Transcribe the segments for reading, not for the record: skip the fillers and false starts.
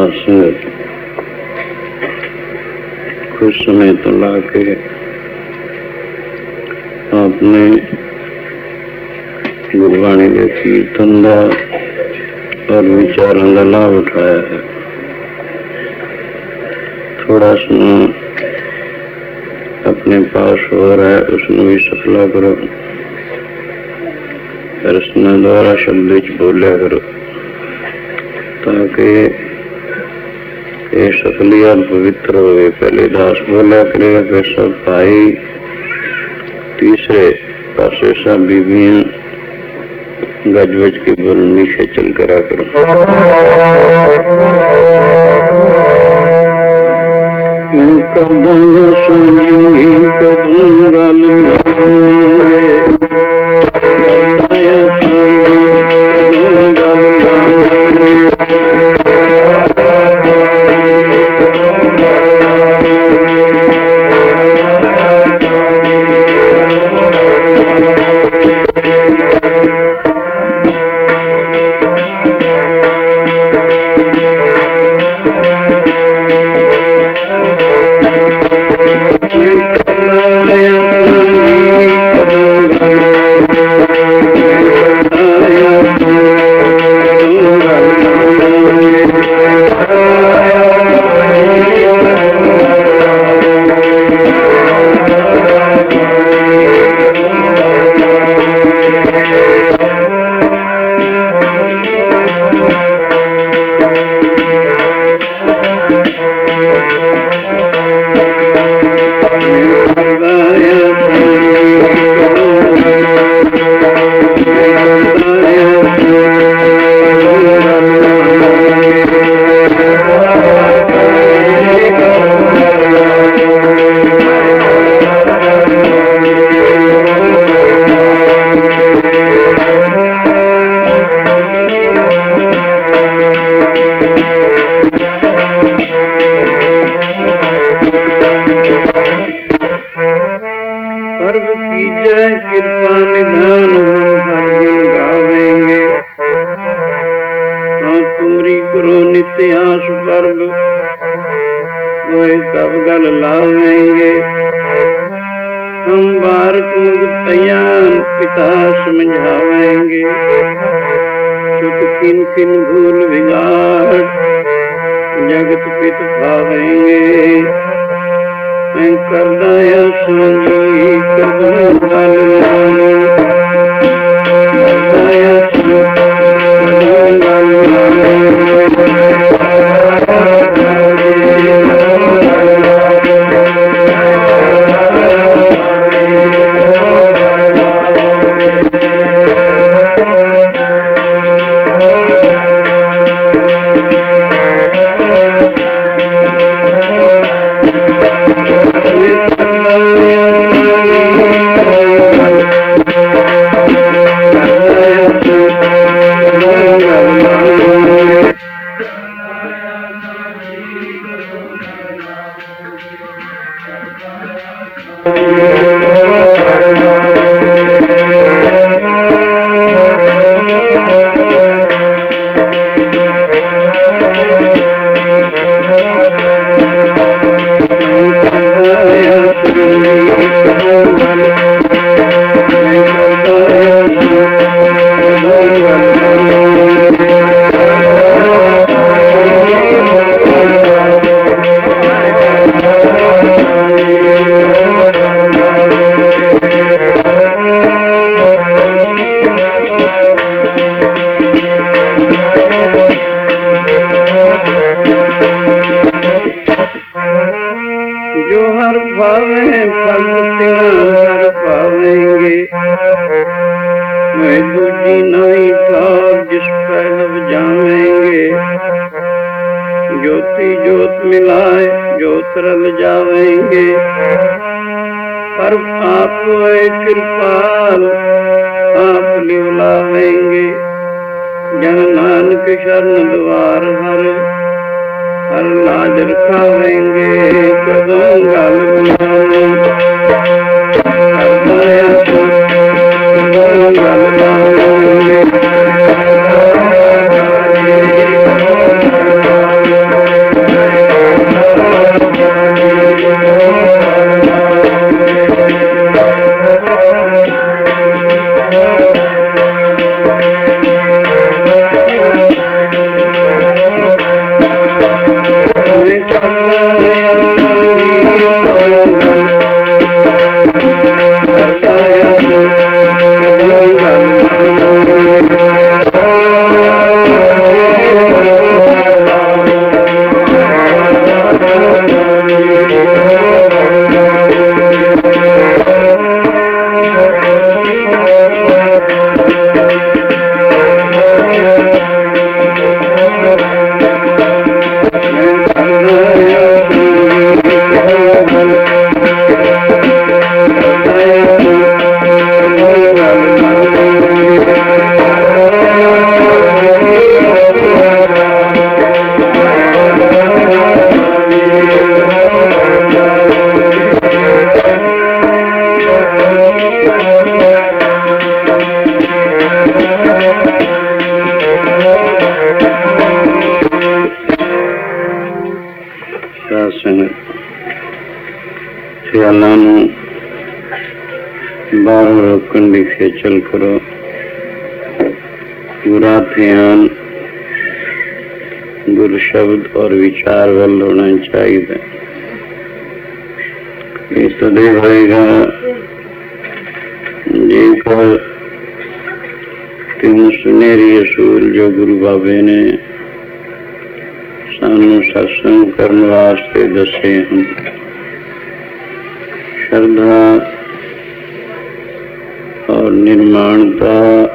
साथ संगत कुछ समय तो ला के आपने गुरबाणी के कीर्तन का और विचारों का लाभ उठाया है। थोड़ा सा अपने पास हो रहा है उसमें भी सफला करो, रचना द्वारा शब्द बोलिया करो, ताकि ये सफली और पवित्र हो। पहले दास बोलिया करेगा, फिर सब भाई, तीसरे पासे सब बीबियां गज बज के बोलनी से चल करा करो। ख्यालों ਨੂੰ ਬਾਹਰੋਂ ਰੋਕਣ ਦੀ ਖੇਚਲ ਕਰੋ। पूरा ध्यान गुरु शब्द और विचार वल होना चाहिए। इस तदे होएगा जेकर तीन सुनहरी असूल जो गुरु बाबे ने सानू सत्संग करने वास्ते दसे हैं। श्रद्धा और निर्माणता,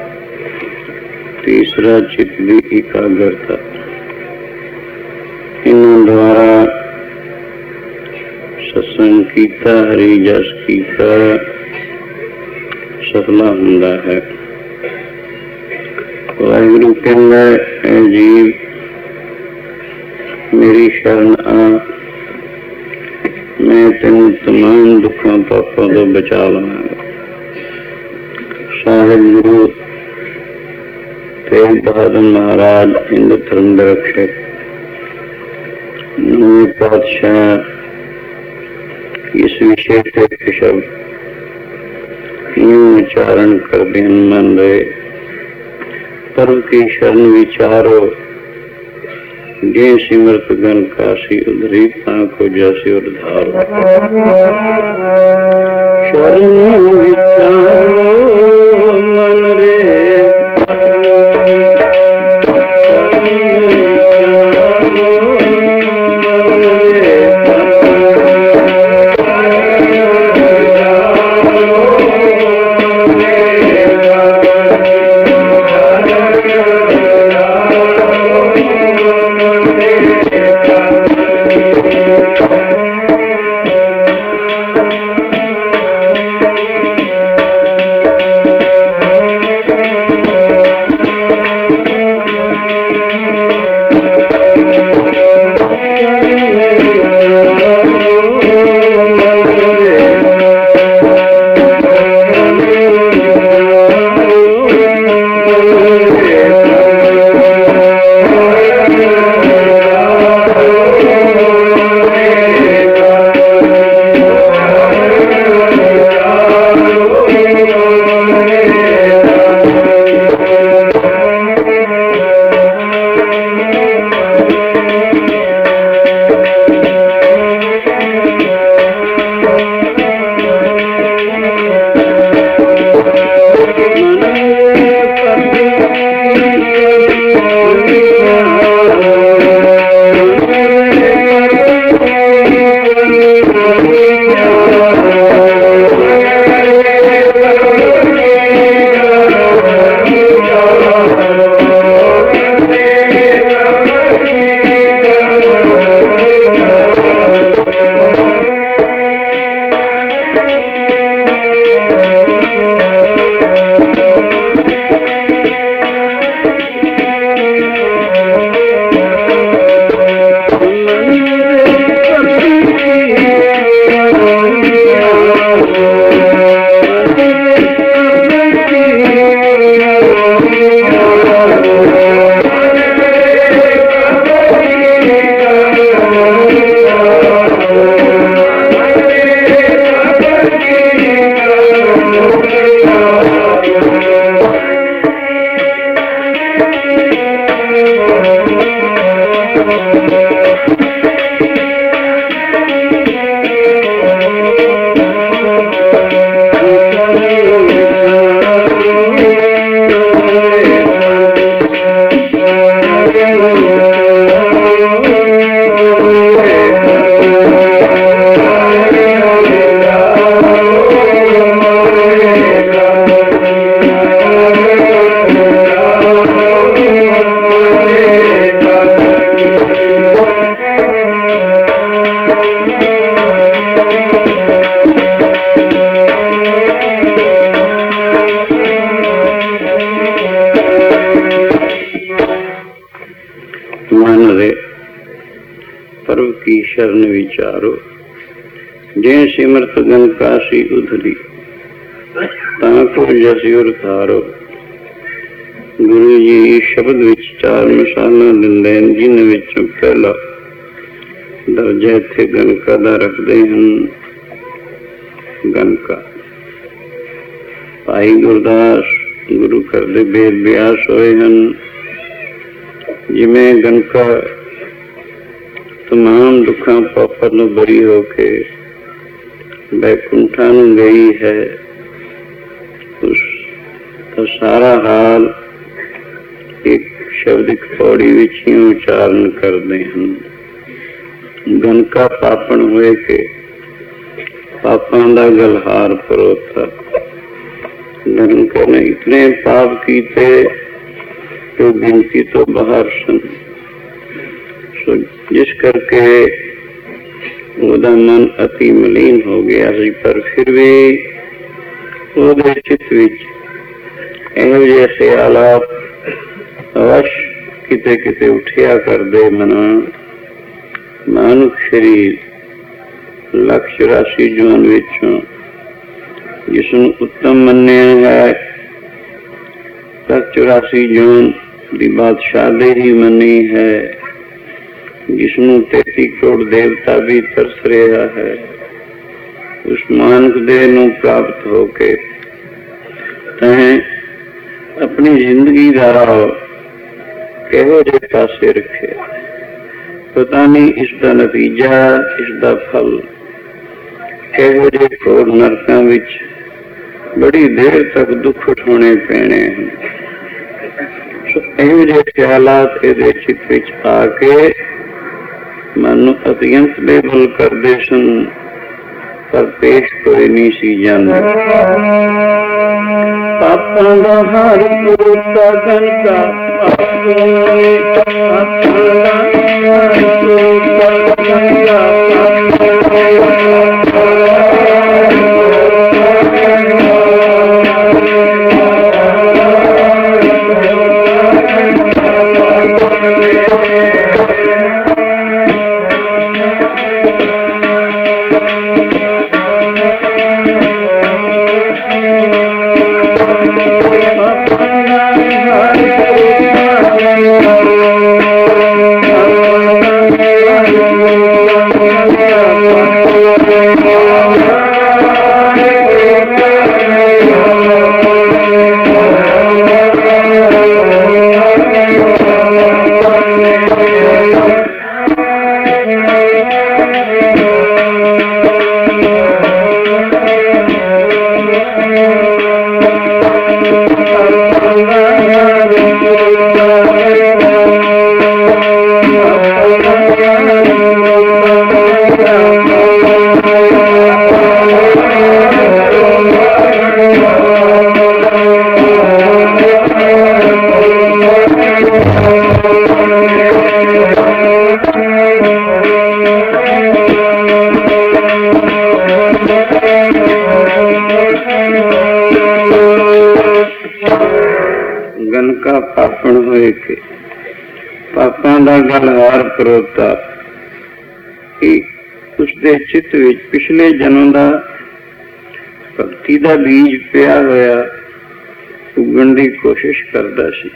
तीसरा चित्त की एकाग्रता, इन द्वारा सत्संग कीता, हरि जस कीता सफला हुंदा है। वाहिगुरु कहंदा है जीव मेरी शरण आ, मैं तेन तमाम दुखों पापों तो बचा लवांगा। साहिब गुरु तेग बहादुर महाराज हिंद धर्म रक्षक नवे पातशाह इस विषय के शब्द यूं उच्चारण कर दिन मन रहे। परम की शरण विचारो, जे सिमरत गण काशी उधरी को जैसे उधारो। शरण विचारो मन रे, परव की शरण विचारो। जे सिमरत गन काशी उधरी ताको जसिउर तारो। गुरु जी शब्द विच चार मिसालां दिंदे ने, जिन्हां विचों पहला दर्जा इत्थे गणका दा रखदे हन। गणका भाई गुरदास गुरु करदे बेद व्यास होए हन। जिवें गणका तमाम दुखां पापां नूं बरी हो के बैकुंठा नूं गई है, उसका सारा हाल एक शब्दिक पौड़ी विच ही उचारण करदे हन। गणका पापण होए के पापां दा गलहार परोता। गणका ने इतने पाप कीते जो गिनती तो बाहर सन, सो जिस करके ਉਹਦਾ मन अति मलीन हो गया ਸੀ। पर फिर भी ਉਹਦੇ चित्त विच ਇਹੋ ਜਿਹੇ ਖਿਆਲਾत अवश किते किते उठिया करदे। मानुख शरीर 184 जून विचों जिसनूं उत्तम मन्निया है, 84 जून दी बादशाह ही मनी है, जिसनूं 33 करोड़ देवता भी तरस रहा है, उस मानक देह नूं प्राप्त होके तैं अपनी जिंदगी का किहो जिहे पासे रखे। पता नहीं इसका नतीजा, इसका फल किहो जिहे घोर नरकां विच बड़ी देर तक दुख उठाने पैने हैं। इहो जिहे ख्यालात इहदे चित्त विच आके मन नूं अत्यंत बेबल करदे सन, पर पेश कोई नहीं सी जांदा। पापां दा हार पुरता गणका गणका पापण होए के पापां दा गलहार परोता। उसदे चित्त विच पिछले जन्म दा भक्ति दा बीज पिया होया उगण दी कोशिश करदा सी।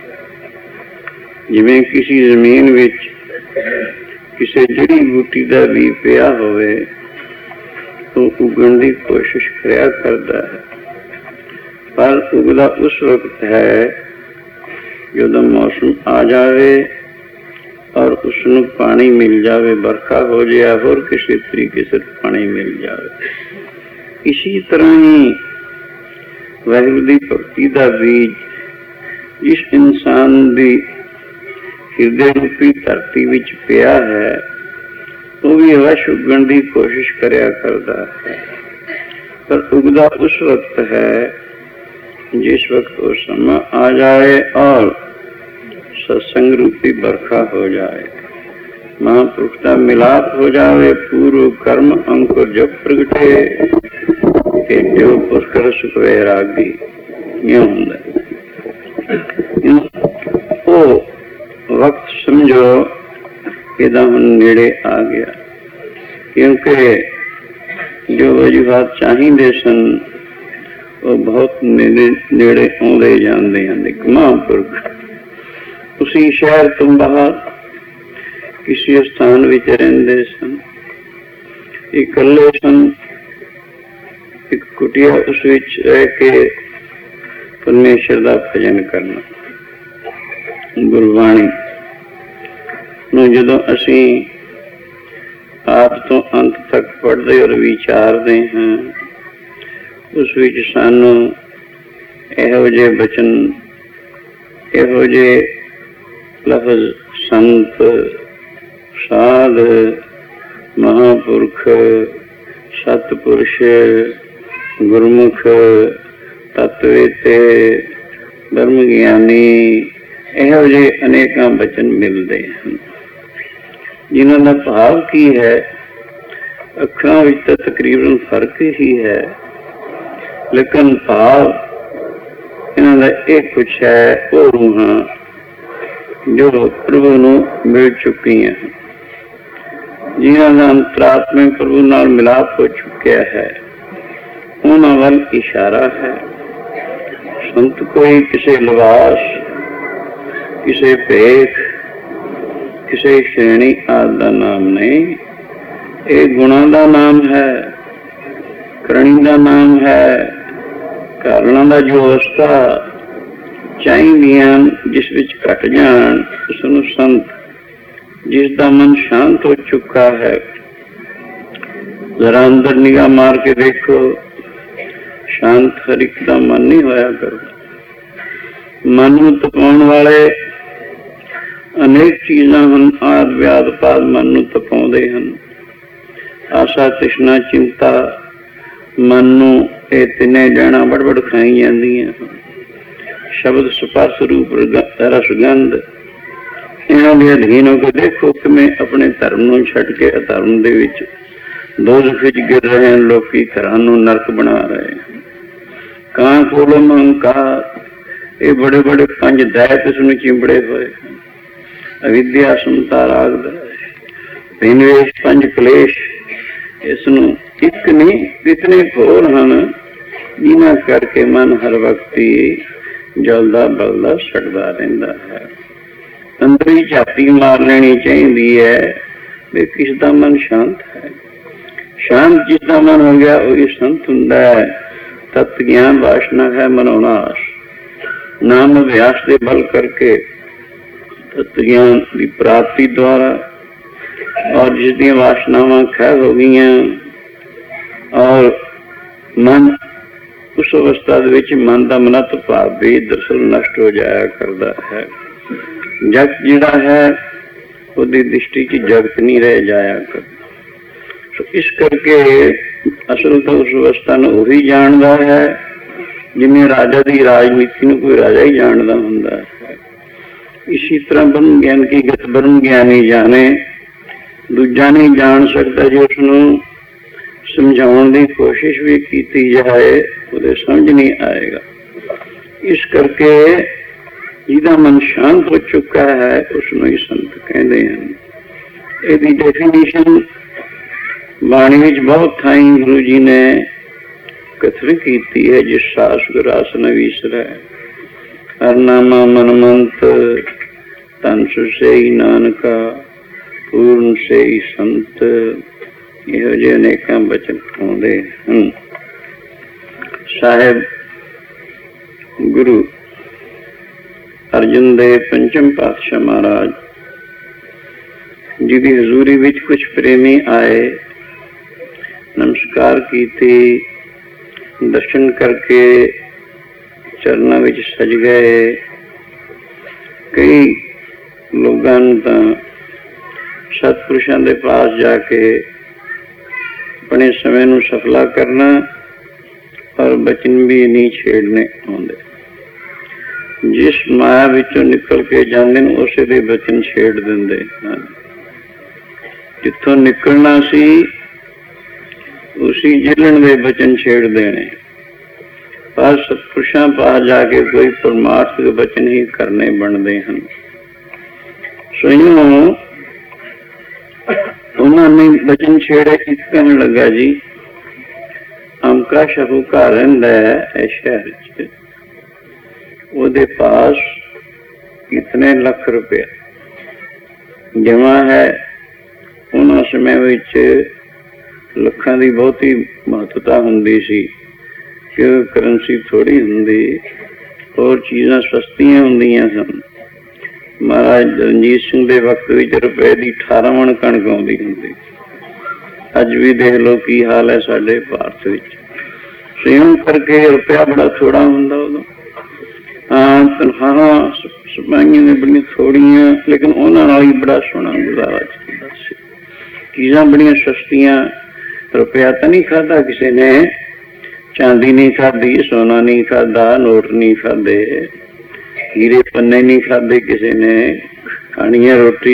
जिवें किसी जमीन विच किसी जड़ी बूटी दा बीज पिया होवे तो उगण दी कोशिश करया करदा है, पर उगदा उस वक्त है जदों मौसम आ जाए और उसनूं पानी मिल जाए, बरखा हो जाए, होर किसी तरीके से पानी मिल जाए। इसी तरह ही वाहिगुरू दी भक्ति दा बीज जिस इंसान दी हृदय रूपी धरती विच पिया है वो भी अवश्य उगण दी कोशिश करया करदा है, पर उगदा उस वक्त है जिस वक्त वो समय आ जाए और सत्संग रूपी बरखा हो जाए, महापुरुष का मिलाप हो जाए, पूर्व कर्म अंकुर जब प्रगटे जो पुष्कर सुख वैरागी यूं हुंदा। वो वक्त समझो ਇਹਦਾ ਹੁਣ ਨੇੜੇ ਆ ਗਿਆ, ਕਿਉਂਕਿ ਜੋ ਵਜੂਹਾਤ ਚਾਹੀਦੇ ਸਨ ਉਹ ਬਹੁਤ ਨੇੜੇ ਆਉਂਦੇ ਜਾਂਦੇ ਹਨ। ਇੱਕ ਮਹਾਂਪੁਰਖ ਉਸੀ ਸ਼ਹਿਰ ਤੋਂ ਬਾਹਰ ਕਿਸੇ ਸਥਾਨ ਵਿੱਚ ਰਹਿੰਦੇ ਸਨ, ਇਕੱਲੇ ਸਨ। ਇੱਕ ਕੁਟੀਆ ਉਸ ਵਿੱਚ ਰਹਿ ਕੇ ਪਰਮੇਸ਼ਰ ਦਾ ਭਜਨ ਕਰਨਾ। ਗੁਰਬਾਣੀ ਨੂੰ ਜਦੋਂ ਅਸੀਂ ਆਪ ਤੋਂ ਅੰਤ ਤੱਕ ਪੜ੍ਹਦੇ ਔਰ ਵਿਚਾਰਦੇ ਹਾਂ, ਉਸ ਵਿੱਚ ਸਾਨੂੰ ਇਹੋ ਜਿਹੇ ਬਚਨ, ਇਹੋ ਜਿਹੇ ਲਫ਼ਜ਼ ਸੰਤ, ਸਾਧ, ਮਹਾਂਪੁਰਖ, ਸਤਿਪੁਰਸ਼, ਗੁਰਮੁਖ, ਤਤਵੇਤੇ, ਬ੍ਰਹਮ ਗਿਆਨੀ, ਇਹੋ ਜਿਹੇ ਅਨੇਕਾਂ ਬਚਨ ਮਿਲਦੇ ਹਨ, ਜਿਨ੍ਹਾਂ ਦਾ ਭਾਵ ਕੀ ਹੈ। ਅੱਖਰਾਂ ਵਿੱਚ ਤਾਂ ਤਕਰੀਬਨ ਫਰਕ ਹੀ ਹੈ, ਲੇਕਿਨ ਭਾਵ ਇਹਨਾਂ ਦਾ ਇਹ ਕੁਛ ਹੈ, ਉਹ ਰੂਹਾਂ ਜੋ ਪ੍ਰਭੂ ਨੂੰ ਮਿਲ ਚੁੱਕੀਆਂ, ਜਿਨ੍ਹਾਂ ਦਾ ਅੰਤਰਾਤਮਾ ਪ੍ਰਭੂ ਨਾਲ ਮਿਲਾਪ ਹੋ ਚੁੱਕਿਆ ਹੈ, ਉਹਨਾਂ ਵੱਲ ਇਸ਼ਾਰਾ ਹੈ। ਸੰਤ ਕੋਈ ਕਿਸੇ ਲਿਬਾਸ, ਕਿਸੇ ਭੇਖ, ਕਿਸੇ ਸ਼੍ਰੇਣੀ ਆਦਿ ਦਾ ਨਾਮ ਨਹੀਂ, ਇਹ ਗੁਣਾਂ ਦਾ ਨਾਮ ਹੈ, ਕਰਨੀ ਦਾ ਨਾਮ ਹੈ। ਕਾਰਨਾਂ ਦਾ ਜੋ ਅਵਸਥਾ ਚਾਹੀਦੀਆਂ ਜਿਸ ਵਿੱਚ ਘਟ ਜਾਣ, ਉਸਨੂੰ ਸੰਤ, ਜਿਸ ਦਾ ਮਨ ਸ਼ਾਂਤ ਹੋ ਚੁੱਕਾ ਹੈ। ਜ਼ਰਾ ਅੰਦਰ ਨਿਗਾਹ ਮਾਰ ਕੇ ਦੇਖੋ, ਸ਼ਾਂਤ ਹਰ ਇੱਕ ਦਾ ਮਨ ਨਹੀਂ ਹੋਇਆ ਕਰਦਾ। ਮਨ ਨੂੰ ਤਪਾਉਣ ਵਾਲੇ ਅਨੇਕ ਚੀਜ਼ਾਂ ਹਨ, ਆਦਿ ਵਿਆਦ ਪਾਦ ਮਨ ਨੂੰ ਤਪਾਉਂਦੇ ਹਨ। ਆਸਾ, ਤ੍ਰਿਸ਼ਨਾ, ਚਿੰਤਾ ਮਨ ਨੂੰ ਇਹ ਤਿੰਨੇ ਜਾਣਾ ਬੜਬੜ ਖਾਈ ਜਾਂਦੀਆਂ। ਸ਼ਬਦ, ਸਪਰਸ਼, ਰੂਪ, ਰਸ, ਗੰਧ, ਇਹਨਾਂ ਦੇ ਅਧੀਨ ਹੋ ਕੇ ਦੇਖੋ ਕਿਵੇਂ ਆਪਣੇ ਧਰਮ ਨੂੰ ਛੱਡ ਕੇ ਅਧਰਮ ਦੇ ਵਿੱਚ ਦੋਜ਼ਖ ਵਿੱਚ ਗਿਰ ਰਹੇ ਹਨ। ਲੋਕੀ ਘਰਾਂ ਨੂੰ ਨਰਕ ਬਣਾ ਰਹੇ ਹਨ। ਕਾਂ, ਕੋਲਮ, ਅਹੰਕਾਰ, ਇਹ ਬੜੇ ਬੜੇ ਪੰਜ ਦੈਤ ਇਸ ਨੂੰ ਚਿੰਬੜੇ ਹੋਏ ਹਨ। ਅਵਿਦਿਆ, ਸਮਤਾ, ਰਾਗ ਦਾ ਵਿਨਵੇਸ਼, ਪੰਜ ਕਲੇਸ਼, ਇਸ ਨੂੰ ਇੱਕ ਨਹੀਂ ਕਿਤਨੇ ਘੋਰ ਹਨ, ਜਿਨ੍ਹਾਂ ਕਰਕੇ ਮਨ ਹਰ ਵਕਤ ਹੀ ਜਲਦਾ ਬਲਦਾ ਸੜਦਾ ਰਹਿੰਦਾ ਹੈ। ਅੰਦਰ ਹੀ ਝਾਤੀ ਮਾਰ ਲੈਣੀ ਚਾਹੀਦੀ ਹੈ ਵੀ ਕਿਸ ਦਾ ਮਨ ਸ਼ਾਂਤ ਹੈ। ਸ਼ਾਂਤ ਜਿਸ ਦਾ ਮਨ ਹੋ ਗਿਆ ਉਹ ਸੰਤ ਹੁੰਦਾ ਹੈ। ਤਤ ਗਿਆਨ ਵਾਸ਼ਨਾ ਹੈ ਮਨੋਨਾਸ਼, ਨਾਮ ਅਭਿਆਸ ਦੇ ਬਲ ਕਰਕੇ ਤਤ ਗਿਆਨ ਦੀ ਪ੍ਰਾਪਤੀ ਦੁਆਰਾ, ਔਰ ਜਿਸ ਦੀਆਂ ਵਾਸ਼ਨਾਵਾਂ ਖੈਰ ਹੋ ਗਈਆਂ ਔਰ ਮਨ ਉਸ ਅਵਸਥਾ ਦੇ ਵਿੱਚ ਮਨ ਦਾ ਮਨਤ ਭਾਵ ਵੀ ਦਰਅਸਲ ਨਸ਼ਟ ਹੋ ਜਾਇਆ ਕਰਦਾ ਹੈ। ਜਗਤ ਜਿਹੜਾ ਹੈ ਉਹਦੀ ਦ੍ਰਿਸ਼ਟੀ 'ਚ ਜਗਤ ਨਹੀਂ ਰਹਿ ਜਾਇਆ ਕਰਦਾ। ਇਸ ਕਰਕੇ ਅਸਲ ਤਾਂ ਉਸ ਅਵਸਥਾ ਨੂੰ ਉਹੀ ਜਾਣਦਾ ਹੈ ਜਿਵੇਂ ਰਾਜਾ ਦੀ ਰਾਜਨੀਤੀ ਨੂੰ ਕੋਈ ਰਾਜਾ ਹੀ ਜਾਣਦਾ ਹੁੰਦਾ ਹੈ। ਇਸੀ ਤਰ੍ਹਾਂ ਬ੍ਰਹਮ ਗਿਆਨ ਕੀ ਗਤ ਬ੍ਰਹਮ ਗਿਆਨੀ ਜਾਣੇ, ਦੂਜਾ ਨਹੀਂ ਜਾਣ ਸਕਦਾ। ਜੇ ਉਸਨੂੰ ਸਮਝਾਉਣ ਦੀ ਕੋਸ਼ਿਸ਼ ਵੀ ਕੀਤੀ ਜਾਏ ਉਹਦੇ ਸਮਝ ਨਹੀਂ ਆਏਗਾ। ਇਸ ਕਰਕੇ ਜਿਹਦਾ ਮਨ ਸ਼ਾਂਤ ਹੋ ਚੁੱਕਾ ਹੈ ਉਸਨੂੰ ਹੀ ਸੰਤ ਕਹਿੰਦੇ ਹਨ। ਇਹਦੀ ਡੈਫੀਨੇਸ਼ਨ ਬਾਣੀ ਵਿੱਚ ਬਹੁਤ ਥਾਈਂ ਗੁਰੂ ਜੀ ਨੇ ਕਥਨ ਕੀਤੀ ਹੈ। ਜਿਸ ਸਾਸ ਗੁਰਾਸ ਨ ਵਿਸਰੈ, ਹਰਨਾਮਾ ਮਨਮੰਤ, ਤਨ ਸੁਸੇਈ ਨਾਨਕਾ, ਪੂਰਨ ਸੇਈ ਸੰਤ। ਇਹੋ ਜਿਹੇ ਅਨੇਕਾਂ ਬਚਨ ਆਉਂਦੇ ਹਨ। ਸਾਹਿਬ ਗੁਰੂ ਅਰਜਨ ਦੇਵ ਪੰਚਮ ਪਾਤਸ਼ਾਹ ਮਹਾਰਾਜ ਜਿਹਦੀ ਹਜ਼ੂਰੀ ਵਿੱਚ ਕੁਛ ਪ੍ਰੇਮੀ ਆਏ, ਨਮਸਕਾਰ ਕੀਤੀ, ਦਰਸ਼ਨ ਕਰਕੇ ਚਰਨਾਂ ਵਿੱਚ ਸਜ ਗਏ। ਕਈ ਲੋਕਾਂ ਨੂੰ ਤਾਂ ਸਤਿਪੁਰਸ਼ਾਂ ਦੇ ਪਾਸ ਜਾ ਕੇ ਆਪਣੇ ਸਮੇਂ ਨੂੰ ਸਫਲਾ ਕਰਨਾ ਔਰ ਬਚਨ ਵੀ ਨਹੀਂ ਛੇੜਨੇ ਆਉਂਦੇ। ਜਿਸ ਮਾਇਆ ਵਿੱਚੋਂ ਨਿਕਲ ਕੇ ਜਾਂਦੇ ਨੇ ਉਸੇ ਦੇ ਬਚਨ ਛੇੜ ਦਿੰਦੇ ਹਨ। ਜਿੱਥੋਂ ਨਿਕਲਣਾ ਸੀ ਉਸੀ ਜਲਣ ਦੇ ਬਚਨ ਛੇੜ ਦੇਣੇ। ਪਰ ਸਤਿਪੁਰਸ਼ਾਂ ਪਾਸ ਜਾ ਕੇ ਕੋਈ ਪਰਮਾਰਥਿਕ ਬਚਨ ਹੀ ਕਰਨੇ ਬਣਦੇ ਹਨ। ਸੁਣੋ, उन्होंने वचन छेड़े कि कहने लगा जी अमका शाहूकार रहिंदा है शहर च, ਉਹਦੇ पास कितने लख रुपया जमा है। उन्होंने समय विच ਲੱਖਾਂ ਦੀ ਬਹੁਤੀ ਮਹੱਤਤਾ ਹੁੰਦੀ ਸੀ ਕਿ ਕਰੰਸੀ ਥੋੜੀ ਹੁੰਦੀ, ਹੋਰ ਚੀਜ਼ਾਂ ਸਸਤੀਆਂ ਹੁੰਦੀਆਂ ਸਨ। ਮਹਾਰਾਜ ਰਣਜੀਤ ਸਿੰਘ ਦੇ ਵਕਤ ਵਿੱਚ ਰੁਪਏ ਦੀ 18 ਮਣ ਕਣਕ ਆਉਂਦੀ ਹੁੰਦੀ। ਅੱਜ ਵੀ ਦੇਖ ਲਓ ਕੀ ਹਾਲ ਹੈ ਸਾਡੇ ਭਾਰਤ ਵਿੱਚ। ਸੇਵਨ ਕਰਕੇ ਰੁਪਇਆ ਬੜਾ ਥੋੜਾ ਹੁੰਦਾ ਉਦੋਂ। ਤਨਖਾਹਾਂ ਸਿਪਾਹੀਆਂ ਨੇ ਬੜੀਆਂ ਥੋੜੀਆਂ, ਲੇਕਿਨ ਉਹਨਾਂ ਨਾਲ ਹੀ ਬੜਾ ਸੋਹਣਾ ਗੁਜ਼ਾਰਾ ਚੱਲਦਾ ਸੀ। ਚੀਜ਼ਾਂ ਬੜੀਆਂ ਸਸਤੀਆਂ। ਰੁਪਇਆ ਤਾਂ ਨਹੀਂ ਖਾਧਾ ਕਿਸੇ ਨੇ, ਚਾਂਦੀ ਨਹੀਂ ਖਾਧੀ, ਸੋਨਾ ਨਹੀਂ ਖਾਧਾ, ਨੋਟ ਨਹੀਂ ਖਾਧੇ, ਹੀਰੇ ਪੰਨੇ ਨਹੀਂ ਖਾਧੇ ਕਿਸੇ ਨੇ। ਖਾਣੀ ਹੈ ਰੋਟੀ,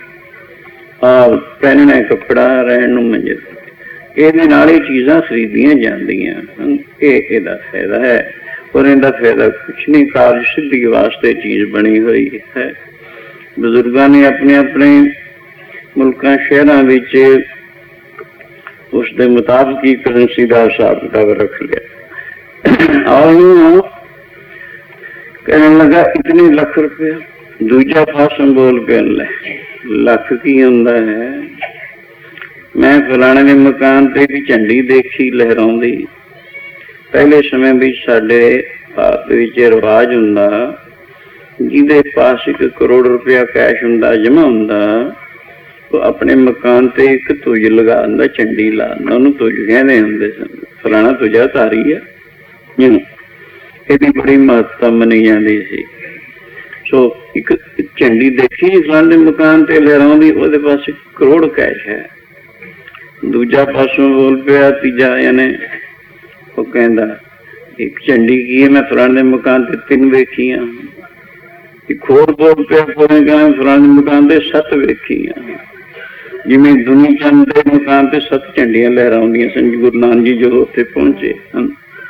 ਪਹਿਨਣਾ ਕੱਪੜਾ, ਰਹਿਣ ਨੂੰ ਮੰਜੇ। ਇਹਦੇ ਨਾਲ ਹੀ ਚੀਜ਼ਾਂ ਖਰੀਦੀਆਂ ਜਾਂਦੀਆਂ ਹਨ। ਇਹ ਇਹਦਾ ਫਾਇਦਾ ਹੈ। ਔਰ ਇਹਦਾ ਫਾਇਦਾ ਕੁਛ ਨਹੀਂ, ਕਾਰਜ ਸਿੱਧੀ ਵਾਸਤੇ ਚੀਜ਼ ਬਣੀ ਹੋਈ ਹੈ। ਬਜ਼ੁਰਗਾਂ ਨੇ ਆਪਣੇ ਆਪਣੇ ਮੁਲਕਾਂ ਸ਼ਹਿਰਾਂ ਵਿੱਚ ਉਸ ਦੇ ਮੁਤਾਬਕ ਹੀ ਕਰੰਸੀ ਦਾ ਹਿਸਾਬ ਕਿਤਾਬ ਰੱਖ ਲਿਆ। ਔਰ ਕਹਿਣ ਲੱਗਾ ਇਤਨੇ ਲੱਖ ਰੁਪਇਆ। ਦੂਜਾ ਫਾਸਮ ਬੋਲ ਕੇ ਲੈ, ਲੱਖ ਕੀ ਹੁੰਦਾ ਹੈ? ਮੈਂ ਫਲਾਣੇ ਦੇ ਮਕਾਨ ਤੇ ਵੀ ਝੰਡੀ ਦੇਖੀ ਲਹਿਰਾਉਂਦੀ। ਪਹਿਲੇ ਸਮੇਂ ਵਿੱਚ ਸਾਡੇ ਭਾਰਤ ਵਿੱਚ ਰਿਵਾਜ ਹੁੰਦਾ, ਜਿਹਦੇ ਪਾਸ 1 ਕਰੋੜ ਰੁਪਇਆ ਕੈਸ਼ ਹੁੰਦਾ, ਜਮਾ ਹੁੰਦਾ, ਉਹ ਆਪਣੇ ਮਕਾਨ ਤੇ ਇੱਕ ਤੁਜ ਲਗਾ ਦਿੰਦਾ, ਝੰਡੀ ਲਾ ਦਿੰਦਾ। ਉਹਨੂੰ ਤੁਜ ਕਹਿੰਦੇ ਹੁੰਦੇ ਸਨ, ਫਲਾਣਾ ਤੁਜਾ ਧਾਰੀ ਆ। ਇਹਦੀ ਬੜੀ ਮਹੱਤਤਾ ਮੰਨੀ ਜਾਂਦੀ ਸੀ। ਸੋ ਇੱਕ ਝੰਡੀ ਦੇਖੀ ਫਲਾਣੇ ਮਕਾਨ ਤੇ ਲਹਿਰਾਉਂਦੀ, ਉਹਦੇ ਪਾਸ 1 ਕਰੋੜ ਕੈਸ਼ ਹੈ। ਦੂਜਾ ਪਾਸੋਂ ਬੋਲ ਪਿਆ ਤੀਜਾ, ਯਾਨੀ ਉਹ ਕਹਿੰਦਾ ਇੱਕ ਝੰਡੀ ਕੀ ਹੈ? ਮੈਂ ਫਲਾਣੇ ਮਕਾਨ ਤੇ 3 ਵੇਖੀਆਂ। ਇੱਕ ਹੋਰ ਬੋਲ ਪਿਆ, ਕਹਿੰਦਾ ਫਲਾਣੇ ਮਕਾਨ ਤੇ 7 ਵੇਖੀਆਂ। ਜਿਵੇਂ ਦੁਨੀ ਚੰਦ ਦੇ ਮਕਾਨ ਤੇ 7 ਝੰਡੀਆਂ ਲਹਿਰਾਉਂਦੀਆਂ ਸਨ ਗੁਰੂ ਨਾਨਕ ਜੀ ਜਦੋਂ ਉੱਥੇ ਪਹੁੰਚੇ ਹਨ।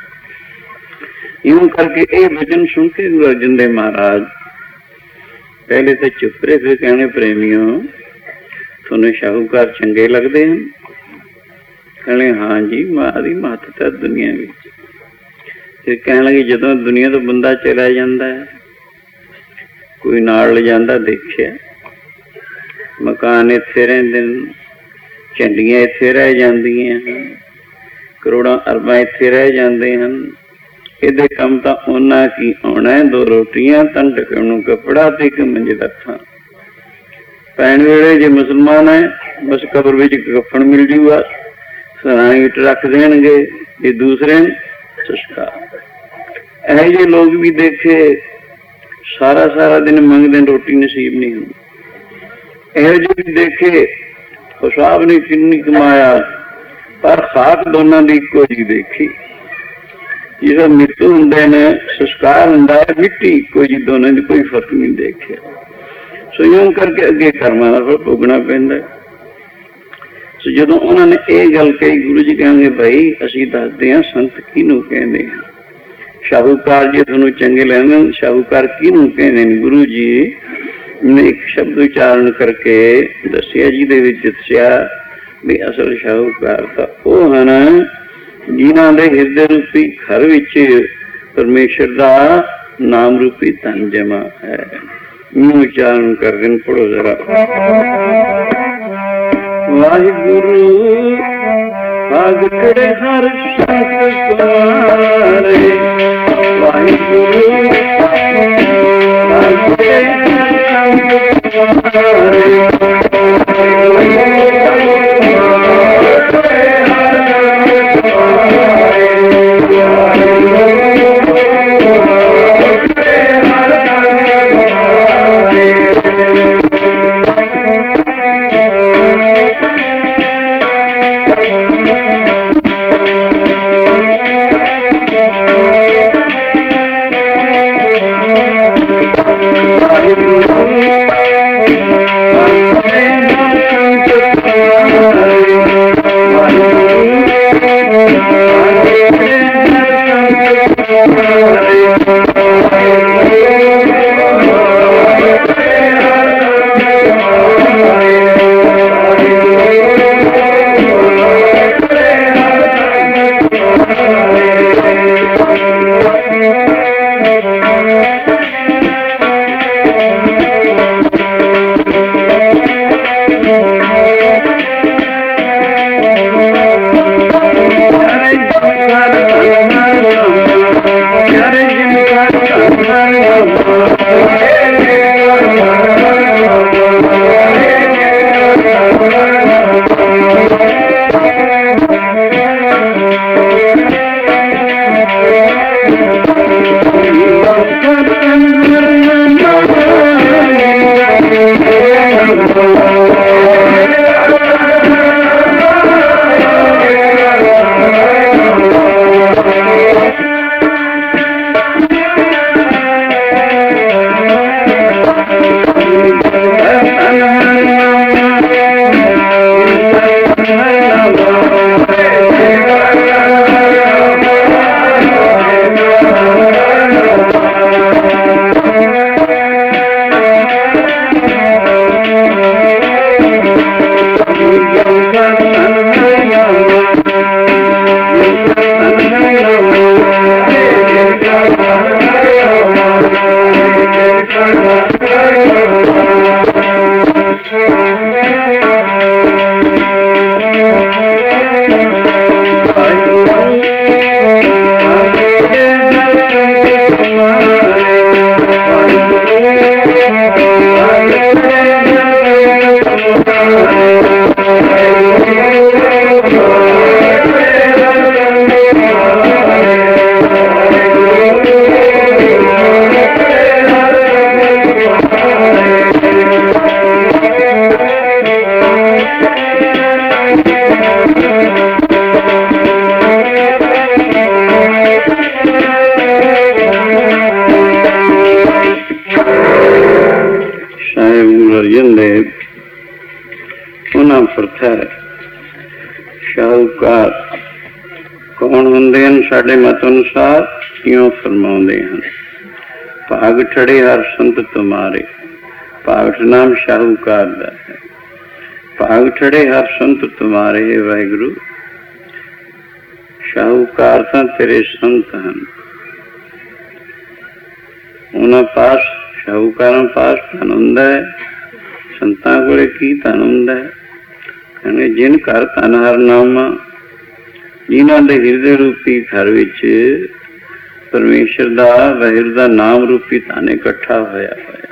ਇਉਂ ਕਰਕੇ ਇਹ ਵਚਨ ਸੁਣ ਕੇ ਗੁਰੂ ਅਰਜਨ ਦੇਵ ਮਹਾਰਾਜ ਪਹਿਲੇ ਤਾਂ ਚੁੱਪ ਰਹੇ, ਫਿਰ ਕਹਿਣੇ ਪ੍ਰੇਮੀਓ ਤੁਹਾਨੂੰ ਸ਼ਾਹੂਕਾਰ ਚੰਗੇ ਲੱਗਦੇ ਹਨ? ਕਹਿੰਦੇ ਹਾਂ ਜੀ, ਮਾਂ ਦੀ ਮਹੱਤਤਾ ਦੁਨੀਆ ਵਿੱਚ। ਫਿਰ ਕਹਿਣ ਲੱਗੇ ਜਦੋਂ ਦੁਨੀਆ ਤੋਂ ਬੰਦਾ ਚਲਾ ਜਾਂਦਾ ਹੈ, ਕੋਈ ਨਾਲ ਲਿਜਾਂਦਾ ਦੇਖਿਆ, ਮਕਾਨ ਇੱਥੇ ਰਹਿੰਦੇ ਨੇ, ਝੰਡੀਆਂ ਇੱਥੇ ਰਹਿ ਜਾਂਦੀਆਂ ਹਨ, ਕਰੋੜਾਂ ਅਰਬਾਂ ਇੱਥੇ ਰਹਿ ਜਾਂਦੇ ਹਨ। ਇਹਦੇ ਕੰਮ ਤਾਂ ਉਹਨਾਂ ਕੀ ਆਉਣਾ, 2 ਰੋਟੀਆਂ, ਤਨ ਢੱਕਣ ਨੂੰ ਕੱਪੜਾ ਤੇ 1 ਮੰਜੇ ਦਾ ਥਾਂ। ਪੈਣ ਵੇਲੇ ਜੇ ਮੁਸਲਮਾਨ ਹੈ ਬਸ ਕਬਰ ਵਿੱਚ ਕਫਨ ਮਿਲ ਜੂਗਾ, ਸਰਾਣੇ ਇੱਟ ਰੱਖ ਦੇਣਗੇ। ਇਹ ਦੂਸਰੇ ਸੰਸਕਾਰ। ਇਹੋ ਜਿਹੇ ਲੋਕ ਵੀ ਦੇਖੇ ਸਾਰਾ ਸਾਰਾ ਦਿਨ ਮੰਗਦੇ, ਰੋਟੀ ਨਸੀਬ ਨਹੀਂ ਹੁੰਦੀ। ਇਹੋ ਜਿਹੇ ਵੀ ਦੇਖੇ ਹਿਸਾਬ ਨੇ ਕਿੰਨੀ ਕਮਾਇਆ, ਪਰ ਖਾਕ ਦੋਨਾਂ ਦੀ ਇੱਕੋ ਜਿਹੀ ਦੇਖੀ। ਜਿਹੜਾ ਮ੍ਰਿਤੂ ਹੁੰਦੇ ਨੇ, ਸੰਸਕਾਰ ਹੁੰਦਾ ਹੈ, ਮਿੱਟੀ ਇੱਕੋ ਜਿਹੀ, ਦੋਨਾਂ ਦੀ ਕੋਈ ਫਰਕ ਨਹੀਂ ਦੇਖਿਆ। ਸੋ ਇਉਂ ਕਰਕੇ ਅੱਗੇ ਕਰਮਾਂ ਦਾ ਫਲ ਭੋਗਣਾ ਪੈਂਦਾ। ਸੋ ਜਦੋਂ ਉਹਨਾਂ ਨੇ ਇਹ ਗੱਲ ਕਹੀ, ਗੁਰੂ ਜੀ ਕਹਿੰਦੇ ਭਾਈ ਅਸੀਂ ਦੱਸਦੇ ਹਾਂ ਸੰਤ ਕਿਹਨੂੰ ਕਹਿੰਦੇ ਹਾਂ। ਸ਼ਾਹੂਕਾਰ ਜੀ ਤੁਹਾਨੂੰ ਚੰਗੇ ਲੱਗਦੇ, ਸ਼ਾਹੂਕਾਰ ਕਿਹਨੂੰ ਕਹਿੰਦੇ ਨੇ? ਗੁਰੂ ਜੀ ਨੇ ਇੱਕ ਸ਼ਬਦ ਉਚਾਰਨ ਕਰਕੇ ਦੱਸਿਆ, ਜਿਹਦੇ ਵਿੱਚ ਦੱਸਿਆ ਵੀ ਅਸਲ ਸ਼ਾਹੂਕਾਰ ਤਾਂ ਉਹ ਹਨ ਜਿਨ੍ਹਾਂ ਦੇ ਹਿਰਦੇ ਰੂਪੀ ਘਰ ਵਿੱਚ ਪਰਮੇਸ਼ਰ ਦਾ ਨਾਮ ਰੂਪੀ ਧਨ ਜਮਾ ਹੈ। ਨੂੰ ਉਚਾਰਨ ਕਰਦੇ ਨੇ, ਪੜੋ ਜ਼ਰਾ। ਵਾਹਿਗੁਰੂ ਭਗਤ ਹਰ ਸੰਤ ਸਵਾਰੇ, ਵਾਹਿਗੁਰੂ ਭਗਤ ਹਰ ਸੰਤ शाहूकार कौन होंदे हैं? साडे मत अनुसार इयों फरमाउंदे हैं, भाग ठड़े हर संत तुम्हारे। भागठ नाम शाहूकार दा है। भाग ठड़े हर संत तुम्हारे। हे वाहिगुरु, शाहूकार तां तेरे संत हैं। उन्हां पास शाहूकारां पास धन हुंदा है, संतां कोले की धन हुंदा है? कहने जिन घर धन हर नामा, जिन्हां दे हिरदे रूपी घर विच परमेश्वर दा वाहिगुरू दा नाम रूपी धन इकट्ठा होया होया,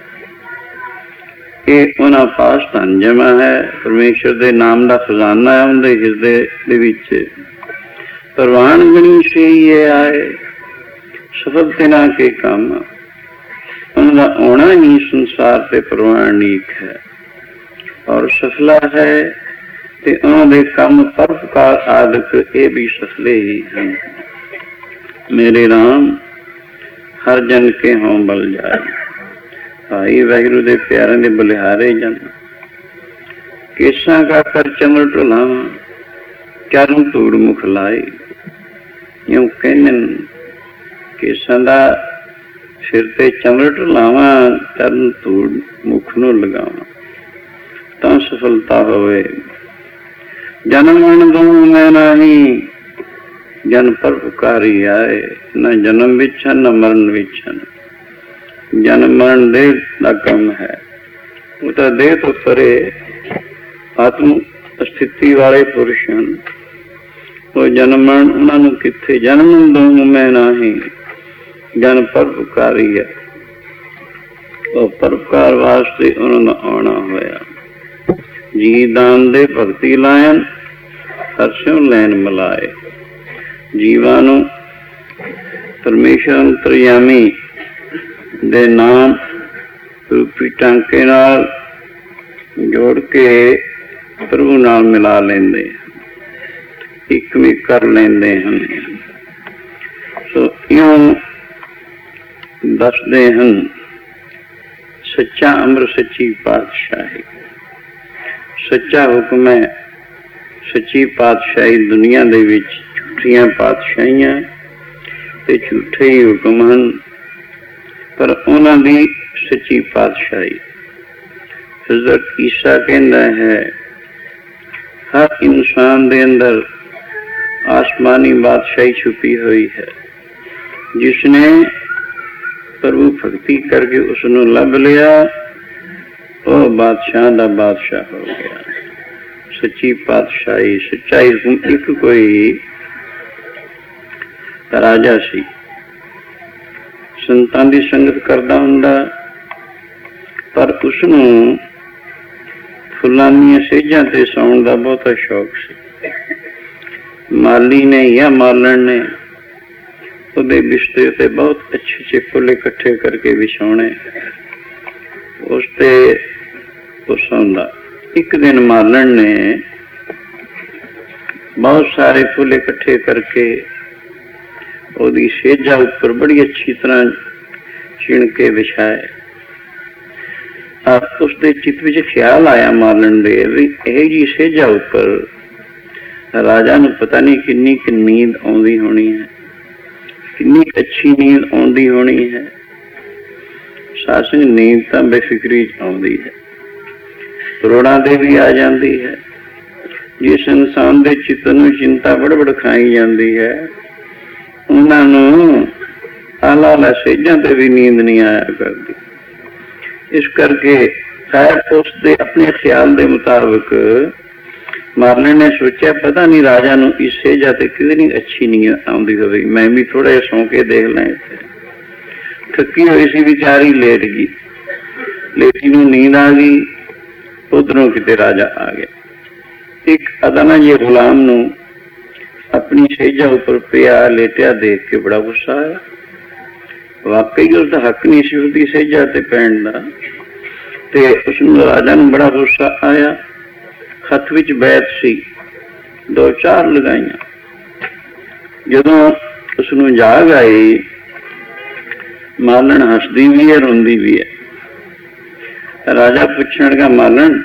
ये उन्हां पास धन जमा है। परमेश्वर दे नाम दा खजाना है उनके हिरदे दे विच। परवान गणी से ये आए, सफल तिना के काम। उनका आना ही संसार से प्रवाणिक है और सफला है। ते उन्होंने काम परोपकार आदक ये भी सफले ही हैं। मेरे राम हर जन के हों बल जाए। भाई वाहिगुरू दे प्यारे दे बलिहारे जन, केसा का कर चमड़ ढुलावा, चारों धूड़ मुख लाई। यूं कहने केसा दा सिर ते चमड़ ढुलावा, चरण धूड़ मुख नूं लगावा, तां सफलता होवे। जन्म मरण दोनों मैं नाही, जन परोपकारी आए। न जन्म विच न मरण विच। जन्म मरण देह दा कम है, वो तो देह तो परे आत्म स्थिति वाले पुरुष हैं। वो जन्म मरण उन्होंने किथे? जन्म दोनों मैं नाही, जन परोपकारी है। वो परोपकार वास्ते उन्होंने आना होया। जी दान दे भगती लायन, हरस्यों लैन मिलाए। जीवां नूं परमेश्वर अंतरयामी दे नाम रूपी टांके नाल जोड़ के प्रभु नाल मिला लेंदे, एक भी कर लेंदे हैं। सो इयों दसदे हैं सच्चा अमर सच्ची पातशाही। सच्चा हुक्म है, सच्ची पातशाही दुनिया दे विच झूठियां पातशाहियां ते झूठे ही हुक्म हैं, पर उन्हां दी सच्ची पातशाही। हज़रत ईसा कहंदा है, हर इंसान दे अंदर आसमानी बादशाही छुपी हुई है। जिसने प्रभु भक्ति करके उसनों लभ लिया, वो बादशाह दा बादशाह हो गया। सच्ची पातशाही, सच्चाई एक कोई राजा सी, संतां दी संगत करदा हुंदा, पर उसनों फुल्लां दीयां सेजां ते सौण दा बहुता शौक सी। माली ने या मालण ने ਉਹਦੇ ਬਿਸਤਰੇ ਤੇ ਬਹੁਤ ਅੱਛੇ ਫੁੱਲ ਇਕੱਠੇ ਕਰਕੇ ਵਿਛਾਉਣੇ, ਉਸ ਤੇ ਉਹ ਸੌਂਦਾ। ਇੱਕ ਦਿਨ ਮਾਲਣ ਨੇ ਬਹੁਤ ਸਾਰੇ ਫੁੱਲ ਇਕੱਠੇ ਕਰਕੇ ਉਹਦੀ ਸੇਜਾ ਉੱਪਰ ਬੜੀ ਅੱਛੀ ਤਰ੍ਹਾਂ ਚਿਣ ਕੇ ਵਿਛਾਏ। ਉਸਦੇ ਚਿੱਤ ਵਿੱਚ ਖਿਆਲ ਆਇਆ ਮਾਲਣ ਦੇ ਵੀ ਇਹ ਜੀ ਸੇਜਾ ਉੱਪਰ ਰਾਜਾ ਨੂੰ ਪਤਾ ਨਹੀਂ ਕਿੰਨੀ ਕੁ ਨੀਂਦ ਆਉਂਦੀ ਹੋਣੀ ਹੈ, कितनी अच्छी नींद आउंदी होनी है। सासंग नींद तो बेफिक्री आउंदी है, करोड़ां दे भी आ जाती है। जिस इंसान दे चित्त नूं चिंता बड़बड़ खाई जाती है, उन्होंने आला आला सेजां ते भी नींद नहीं आया करती। इस करके खैर उसके अपने ख्याल के मुताबिक मारने ने सोचा, पता नहीं राजा नूं इस सेजा ते कितनी अच्छी नींद आउंदी होवे, मैं भी थोड़ा जिहा सौ के देख लै। थकी हुई सी बेचारी, लेट गई। ਲੇਟੀ ਨੂੰ ਨੀਂਦ ਆ ਗਈ, ਉਧਰੋਂ ਕਿਤੇ ਰਾਜਾ ਆ ਗਿਆ। ਇੱਕ ਅਦਾਨਾ ਜੇ ਗੁਲਾਮ ਨੂੰ ਆਪਣੀ ਸੇਜਾ ਉੱਪਰ ਪਿਆ ਲੇਟਿਆ ਦੇਖ ਕੇ ਬੜਾ ਗੁੱਸਾ ਆਇਆ। ਵਾਕਈ ਉਸਦਾ ਹੱਕ ਨਹੀਂ ਸੀ ਉਸਦੀ ਸੇਜਾ ਤੇ ਪੈਣ ਦਾ, ਤੇ ਉਸਨੂੰ ਰਾਜਾ ਨੂੰ ਬੜਾ ਗੁੱਸਾ ਆਇਆ। ਹੱਥ ਵਿੱਚ ਬੈਤ ਸੀ, 2-4 ਲਗਾਈਆਂ। ਜਦੋਂ ਉਸਨੂੰ ਜਾਗ ਆਈ, ਮਾਲਣ ਹੱਸਦੀ ਵੀ ਹੈ, ਰੋਂਦੀ ਵੀ ਹੈ। ਰਾਜਾ ਪੁੱਛਣ ਲੱਗਾ, ਮਾਲਣ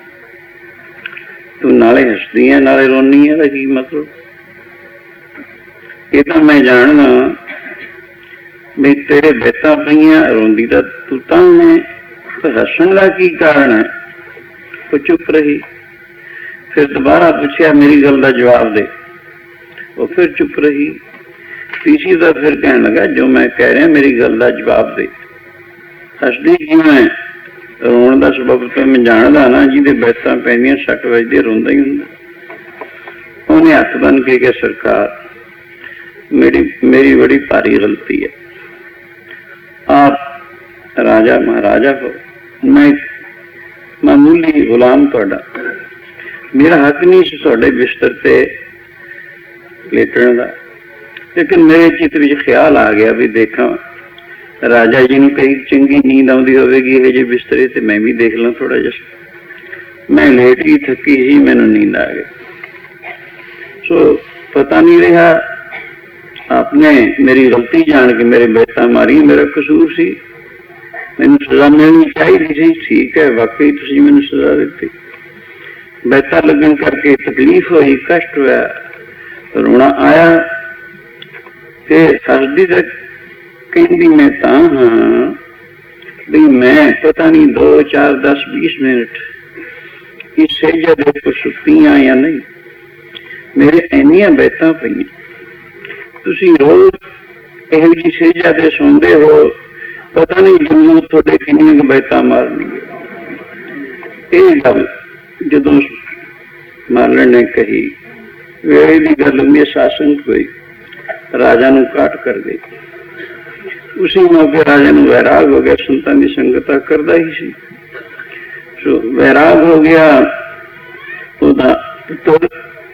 ਤੂੰ ਨਾਲੇ ਹੱਸਦੀ ਹੈ ਨਾਲੇ ਰੋਨੀ ਹੈ, ਦਾ ਕੀ ਮਤਲਬ? ਇਹ ਤਾਂ ਮੈਂ ਜਾਣਦਾ ਵੀ ਤੇਰੇ ਬੈਤਾਂ ਪਈਆਂ, ਰੋਂਦੀ ਤਾਂ ਤੂੰ ਤਾਂ ਹੈ, ਪਰ ਹੱਸਣ ਦਾ ਕੀ ਕਾਰਨ ਹੈ? ਉਹ ਚੁੱਪ ਰਹੀ। ਫਿਰ ਦੁਬਾਰਾ ਪੁੱਛਿਆ, ਮੇਰੀ ਗੱਲ ਦਾ ਜਵਾਬ ਦੇ। ਉਹ ਫਿਰ ਚੁੱਪ ਰਹੀ। ਤੀਸਰੀ ਦਾ ਫਿਰ ਕਹਿਣ ਲੱਗਾ, ਜੋ ਮੈਂ ਕਹਿ ਰਿਹਾ ਮੇਰੀ ਗੱਲ ਦਾ ਜਵਾਬ ਦੇ। ਹੱਸਦੀ ਕਿਵੇਂ? ਰੋਣ ਦਾ ਸਬਬ ਤਾਂ ਮੈਂ ਜਾਣਦਾ ਨਾ, ਜਿਹਦੇ ਬੈਤਾਂ ਪੈਂਦੀਆਂ 60 ਵਜੇ ਰੋਂਦਾ ਹੀ ਹੁੰਦਾ। ਉਹਨੇ ਹੱਥ ਬੰਨ ਕੇ ਕਿਹਾ, ਸਰਕਾਰ ਮੇਰੀ ਬੜੀ ਭਾਰੀ ਗਲਤੀ ਹੈ। ਆਪ ਰਾਜਾ ਮਹਾਰਾਜਾ ਹੋ, ਮੈਂ ਮਾਮੂਲੀ ਗੁਲਾਮ ਤੁਹਾਡਾ, ਮੇਰਾ ਹੱਕ ਨਹੀਂ ਸੀ ਤੁਹਾਡੇ ਬਿਸਤਰ ਤੇ ਲੇਟਣ ਦਾ, ਲੇਕਿਨ ਮੇਰੇ ਚਿੱਤ ਵਿੱਚ ਖਿਆਲ ਆ ਗਿਆ ਵੀ ਦੇਖਾਂ ਰਾਜਾ ਜੀ ਨੂੰ ਕਈ ਚੰਗੀ ਨੀਂਦ ਆਉਂਦੀ ਹੋਵੇਗੀ ਇਹ ਜਿਹੇ ਬਿਸਤਰੇ ਤੇ, ਮੈਂ ਵੀ ਦੇਖ ਲਾਂ ਥੋੜਾ ਜਿਹਾ। ਮੈਂ ਲੇਟ ਗਈ, ਥੱਕੀ ਸੀ, ਮੈਨੂੰ ਨੀਂਦ ਆ ਗਈ। ਸੋ ਪਤਾ ਨਹੀਂ ਰਿਹਾ, आपने मेरी गलती जान के मेरे बेटा मारी, मेरा कसूर सी, मैनू सजा मिलनी चाहिए थी। ठीक है, वाकई तुसीं मैनू सजा दी। बेटा लगन करके तकलीफ हुई, कष्ट हुआ, रोना आया। फिर हसदी तक कहती मैं तां हाँ भी मैं पता नहीं 2, 4, 10, 20 मिनट इस सेजा दे को सुती हाँ या नहीं, मेरे इन्नियां बैतां पईयां। ਤੁਸੀਂ ਰੋਜ਼ ਇਹੋ ਜਿਹੀ ਸੇਜਾ ਤੇ ਸੌਂਦੇ ਹੋ, ਪਤਾ ਨਹੀਂ ਜੰਮੂ ਤੁਹਾਡੇ ਕਿੰਨੀਆਂ ਕੁ ਬੈਤਾਂ ਮਾਰਨਗੇ। ਇਹ ਗੱਲ ਜਦੋਂ ਮਾਲਣ ਨੇ ਕਹੀ, ਵੇਲੇ ਦੀ ਗੱਲ ਹੁੰਦੀ, ਸ਼ਾਸਨ ਹੋਈ, ਰਾਜਾ ਨੂੰ ਕਾਟ ਕਰ ਗਈ। ਉਸੇ ਮੌਕੇ ਰਾਜਾ ਨੂੰ ਵੈਰਾਗ ਹੋ ਗਿਆ, ਸੰਤਾਂ ਦੀ ਸੰਗਤਾਂ ਕਰਦਾ ਹੀ ਸੀ। ਸੋ ਵੈਰਾਗ ਹੋ ਗਿਆ। ਉਹਦਾ ਪੁੱਤਰ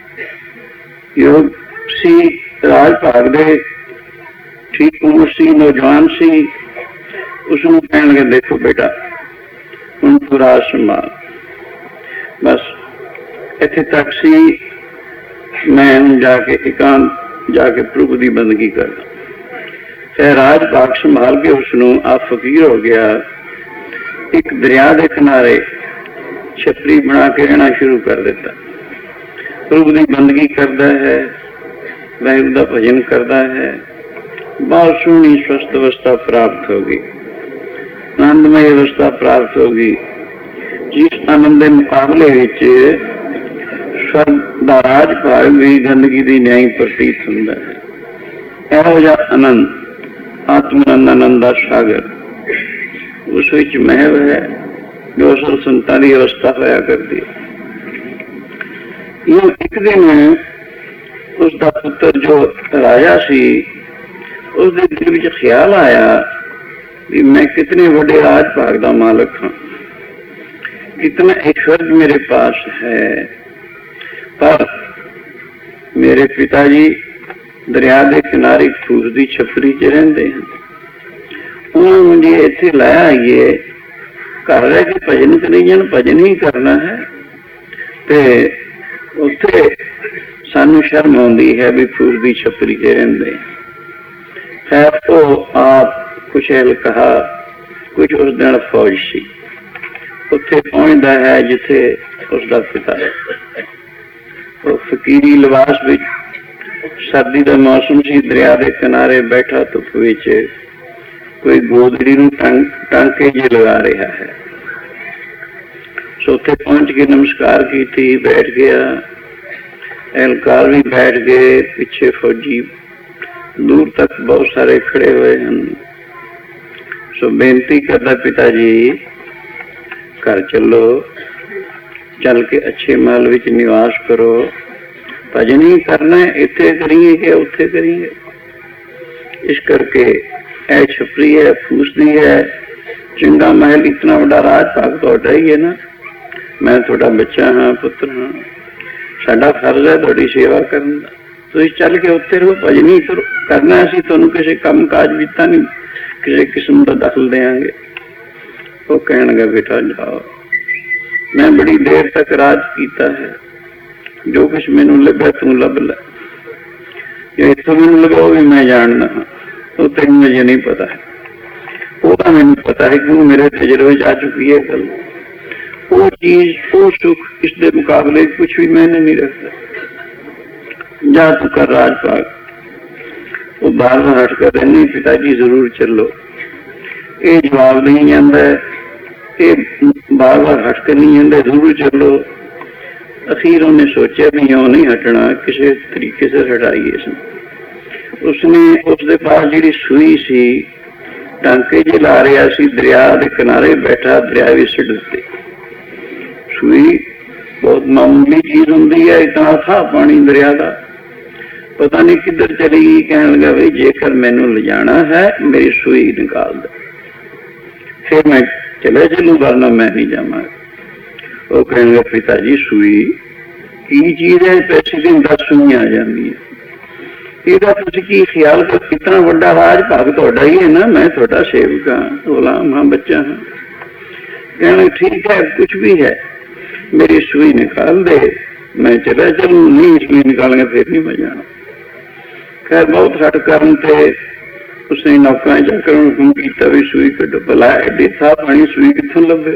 ਯੋਗ ਸੀ, ਰਾਜ ਭਾਗ ਦੇ ਠੀਕ ਉਮਰ ਸੀ, ਨੌਜਵਾਨ ਸੀ। ਉਸਨੂੰ ਕਹਿਣ ਲੱਗੇ, ਦੇਖੋ ਬੇਟਾ ਹੁਣ ਤੂੰ ਰਾਜ ਸੰਭਾਲ, ਬਸ ਇੱਥੇ ਤੱਕ ਸੀ, ਮੈਂ ਹੁਣ ਜਾ ਕੇ ਇਕਾਂਤ ਜਾ ਕੇ ਪ੍ਰਭੂ ਦੀ ਬੰਦਗੀ ਕਰਦਾ। ਫਿਰ ਰਾਜ ਭਾਗ ਸੰਭਾਲ ਕੇ ਉਸਨੂੰ ਆਪ ਫਕੀਰ ਹੋ ਗਿਆ। ਇੱਕ ਦਰਿਆ ਦੇ ਕਿਨਾਰੇ ਛਤਰੀ ਬਣਾ ਕੇ ਰਹਿਣਾ ਸ਼ੁਰੂ ਕਰ ਦਿੱਤਾ। ਪ੍ਰਭੂ ਦੀ ਬੰਦਗੀ ਕਰਦਾ ਹੈ, ਵਾਹਿਗੁਰੂ ਦਾ ਭਜਨ ਕਰਦਾ ਹੈ। ਬਹੁਤ ਸੋਹਣੀ ਸਵਸਥ ਅਵਸਥਾ ਪ੍ਰਾਪਤ ਹੋ ਗਈ, ਆਨੰਦਮਈ ਅਵਸਥਾ ਪ੍ਰਾਪਤ ਹੋ ਗਈ, ਜਿਸ ਆਨੰਦ ਦੇ ਮੁਕਾਬਲੇ ਵਿੱਚ ਸਵਰਗ ਦਾ ਰਾਜ ਭਾਗ ਵੀ ਗੰਦਗੀ ਦੀ ਨਿਆਈ ਪ੍ਰਤੀਤ ਹੁੰਦਾ ਹੈ। ਇਹੋ ਜਿਹਾ ਆਨੰਦ ਆਤਮ ਆਨੰਦ ਦਾ ਸਾਗਰ ਉਸ ਵਿੱਚ ਮਹਿਵ ਹੈ, ਜੋ ਅਸਲ ਸੰਤਾਂ ਦੀ ਅਵਸਥਾ ਹੋਇਆ ਕਰਦੀ ਹੈ। ਇਹ ਇੱਕ ਦਿਨ ਉਸਦਾ ਪੁੱਤਰ ਜੋ ਰਾਜਾ ਸੀ, ਉਸਦੇ ਦਿਲ ਵਿੱਚ ਖਿਆਲ ਆਇਆ ਵੀ ਮੈਂ कितने बड़े राज भाग का मालिक हाँ, कितना ऐश्वर्य मेरे पास है, पर मेरे पिताजी दरिया के किनारे फूस की छपरी च रहिंदे हैं। उन्होंने मुझे इत्थे लाया, ये घर रह के भजन करी जान, भजन ही करना है। ते उत्थे सानू शर्म आउंदी है भी फूस की छपरी च रहिंदे। खैर वो आप कुछ एल कहा, कुछ उस दिन फौज सी उत्थे पहुंचता है जिथे उसका पिता है। वो फकीरी लिबास विच, सर्दी का मौसम सी, दरिया के किनारे बैठा धुप विच कोई गोदड़ी नूं टांके जे लगा रहा है। सो उत्थे पहुंच के नमस्कार की, बैठ गया। एहलकार भी बैठ गए, पीछे फौजी दूर तक बहुत सारे खड़े हुए हैं। सो बेनती करता, पिताजी घर चलो, चल के अच्छे महल विच निवास करो, भजन ही करना है, इत्थे करिए कि उत्थे करिए। इस करके ए छपरी है, फूसदी है, चंगा महल इतना बड़ा राज भाग तुहाडा ही है ना, मैं तुहाडा बच्चा हाँ, पुत्र हाँ, साडा फर्ज है तुहाडी सेवा करन दा। तुसीं चल के उत्थे रहो, भजनी करना, असीं तुहानूं किसी काम काज विच नहीं किसी किस्म का दखल देंगे। वो कहण लगा बेटा जाओ, मैं बड़ी देर तक राज कीता है, जो कुछ मैनू लगा तू लभ लै, इत्थों मैनू लगा भी मैं जानना, तो तेन मुझे नहीं पता है, वो तो मैनू पता है क्यों मेरे तजर्बे आ चुकी है गल। वो चीज वो सुख इसके मुकाबले कुछ भी मैंने नहीं रखता। जा तू कर राज पाग। वो बार बार हट कर रहने, पिताजी जरूर चलो, ये जवाब नहीं जाता, ये बार बार हट कर नहीं जाता, जरूर चलो। अखीर उन्हें सोचा भी यूं नहीं हटना, किसी तरीके से हटाइए इसमें। उसने उसके पास जी सूई सी, टांके जे ला रहा सी, दरिया के किनारे बैठा, दरिया भी सिट दिते। सूई बहुत मामूली चीज होंगी है, इतना था पानी दरिया का, पता नहीं किधर चली गई। कहने लगा भाई जेकर मैनू ले जाना है मेरी सूई निकाल दे, फिर मैं चले चलू, वरना मैं नहीं जावा। वो कहने लगा पिताजी सूई की चीज है, पैसे दिन 10 सूई आ जाती है, ਇਹਦਾ ਤੁਸੀਂ ਕੀ ख्याल कर, कितना बड़ा राज भाग तुहाडा ही है ना, मैं तुहाडा सेवक हाँ, गुलाम हाँ, बच्चा हाँ। कहने ठीक है, कुछ भी है, मेरी सूई निकाल दे, मैं चला चलूं, नहीं सूई निकालेंगे फिर नहीं मैं जाना। खैर बहुत हट करन थे उसने नौका जाकर हुक्म किया भी सूई कड्डो। भला एडे था पानी सूई कित्थों लभे,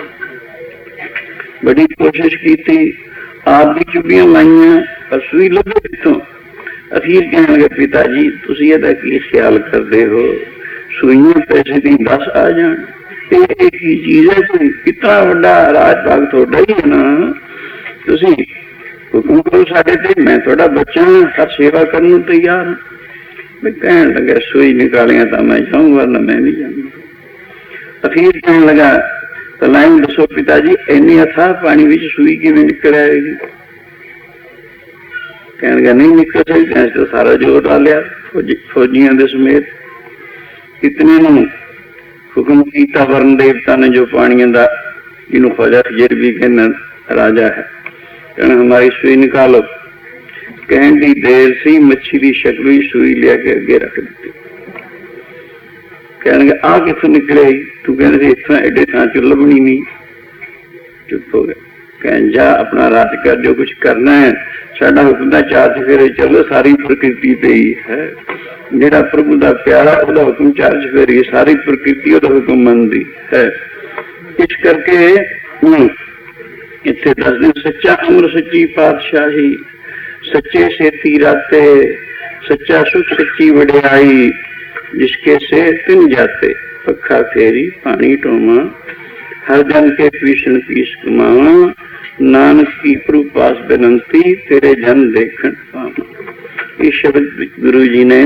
बड़ी कोशिश की थी, आप भी चुबियां लाइया पर सूई लभे कित्थों। अखीर कहने लगे पिताजी तुसीं इहदा की ख्याल करते हो, सूइयां पैसे दी 10 आ जान, ये की चीज है, कोई कितना बड़ा राज भाग तुहाडा ही है ना, तुसीं हुक्म करो साडे ते, मैं तुहाडा बच्चा हाँ, हर सेवा करने नूं तैयार हाँ। मैं कहने लगा सूई निकालिया तो मैं जाऊँ, वरना मैं नहीं जाऊँगा। अखीर कहने लगा तो लाइन दसो पिताजी, इन्नी अथाह पानी विच सूई किवें निकल आएगी। कहने लगा नहीं निकल सकती, तो सारा जोर डालिया फौजियों के समेत। इतने हुक्म किया वर्ण देवता ने, जो पानियों का जिन्हों ख्वाजा खजीर भी कहना राजा है, कहना हमारी सूई निकालो। कहने की देर से मच्छी की शक्ल ही सूई लिया के अगे रख दी। कहने आ कितों निकले, तू कहने इतना एडे थां चो लभनी नहीं। चुप हो गया। कह जा अपना राज कर, जो कुछ करना है, साडा हुक्म दा 4 चफेरे चलो, सारी प्रकृति पे ही है। जेड़ा प्रभु दा प्यारा ओदा हुक्म 4 चफेरे, सारी प्रकृति ओदा हुक्म मनदी है। इस करके इत्थे दस दिन सच्चा अमर सच्ची पातशाही, सच्चे सेती राते, सच्चा सुख सच्ची वड्याई, जिसके से तिन जाते, पखा फेरी पानी टोमा, हर जन के पीछन पीस कमावा, नानक की प्रभु पास बेनंती, तेरे जन देखण पावा। इस शब्द गुरु जी ने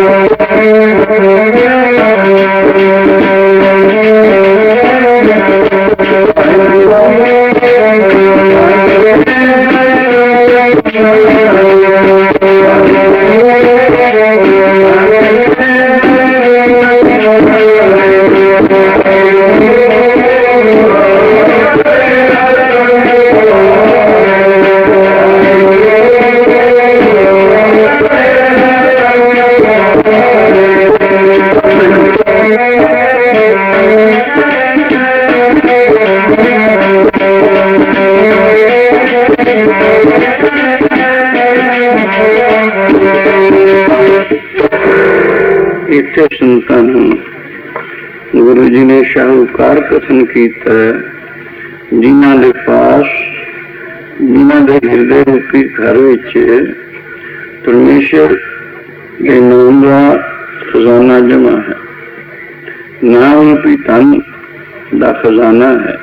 इतने संतान गुरु जी ने शाहूकार कथन किया जिन्हां दे पास जिन्हां दे हृदय रूपी घर विच परमेश्वर के नाम का खजाना जमा है, नाम रूपी धन का खजाना है।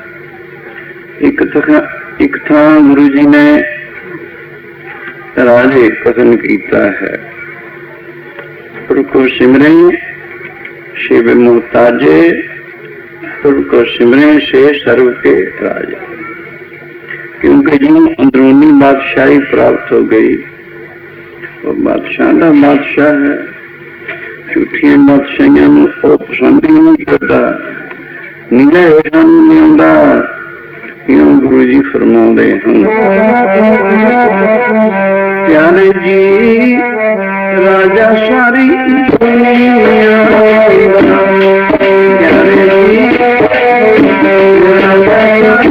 एक था गुरु जी ने राजे कथन किया है, प्रभु को सिमरे शिव मोहताजे, प्रभु को सिमरे से सर्व के राजे। क्योंकि जो अंदरूनी बादशाही प्राप्त हो गई वो बादशाह का बादशाह है, झूठिया बादशाहियों वो पसंद ही नहीं करता, नीले होना नहीं आता। क्यों गुरु जी फरमाते हैं प्यारे जी राजा सारी दुनिया, प्यारे जी राजा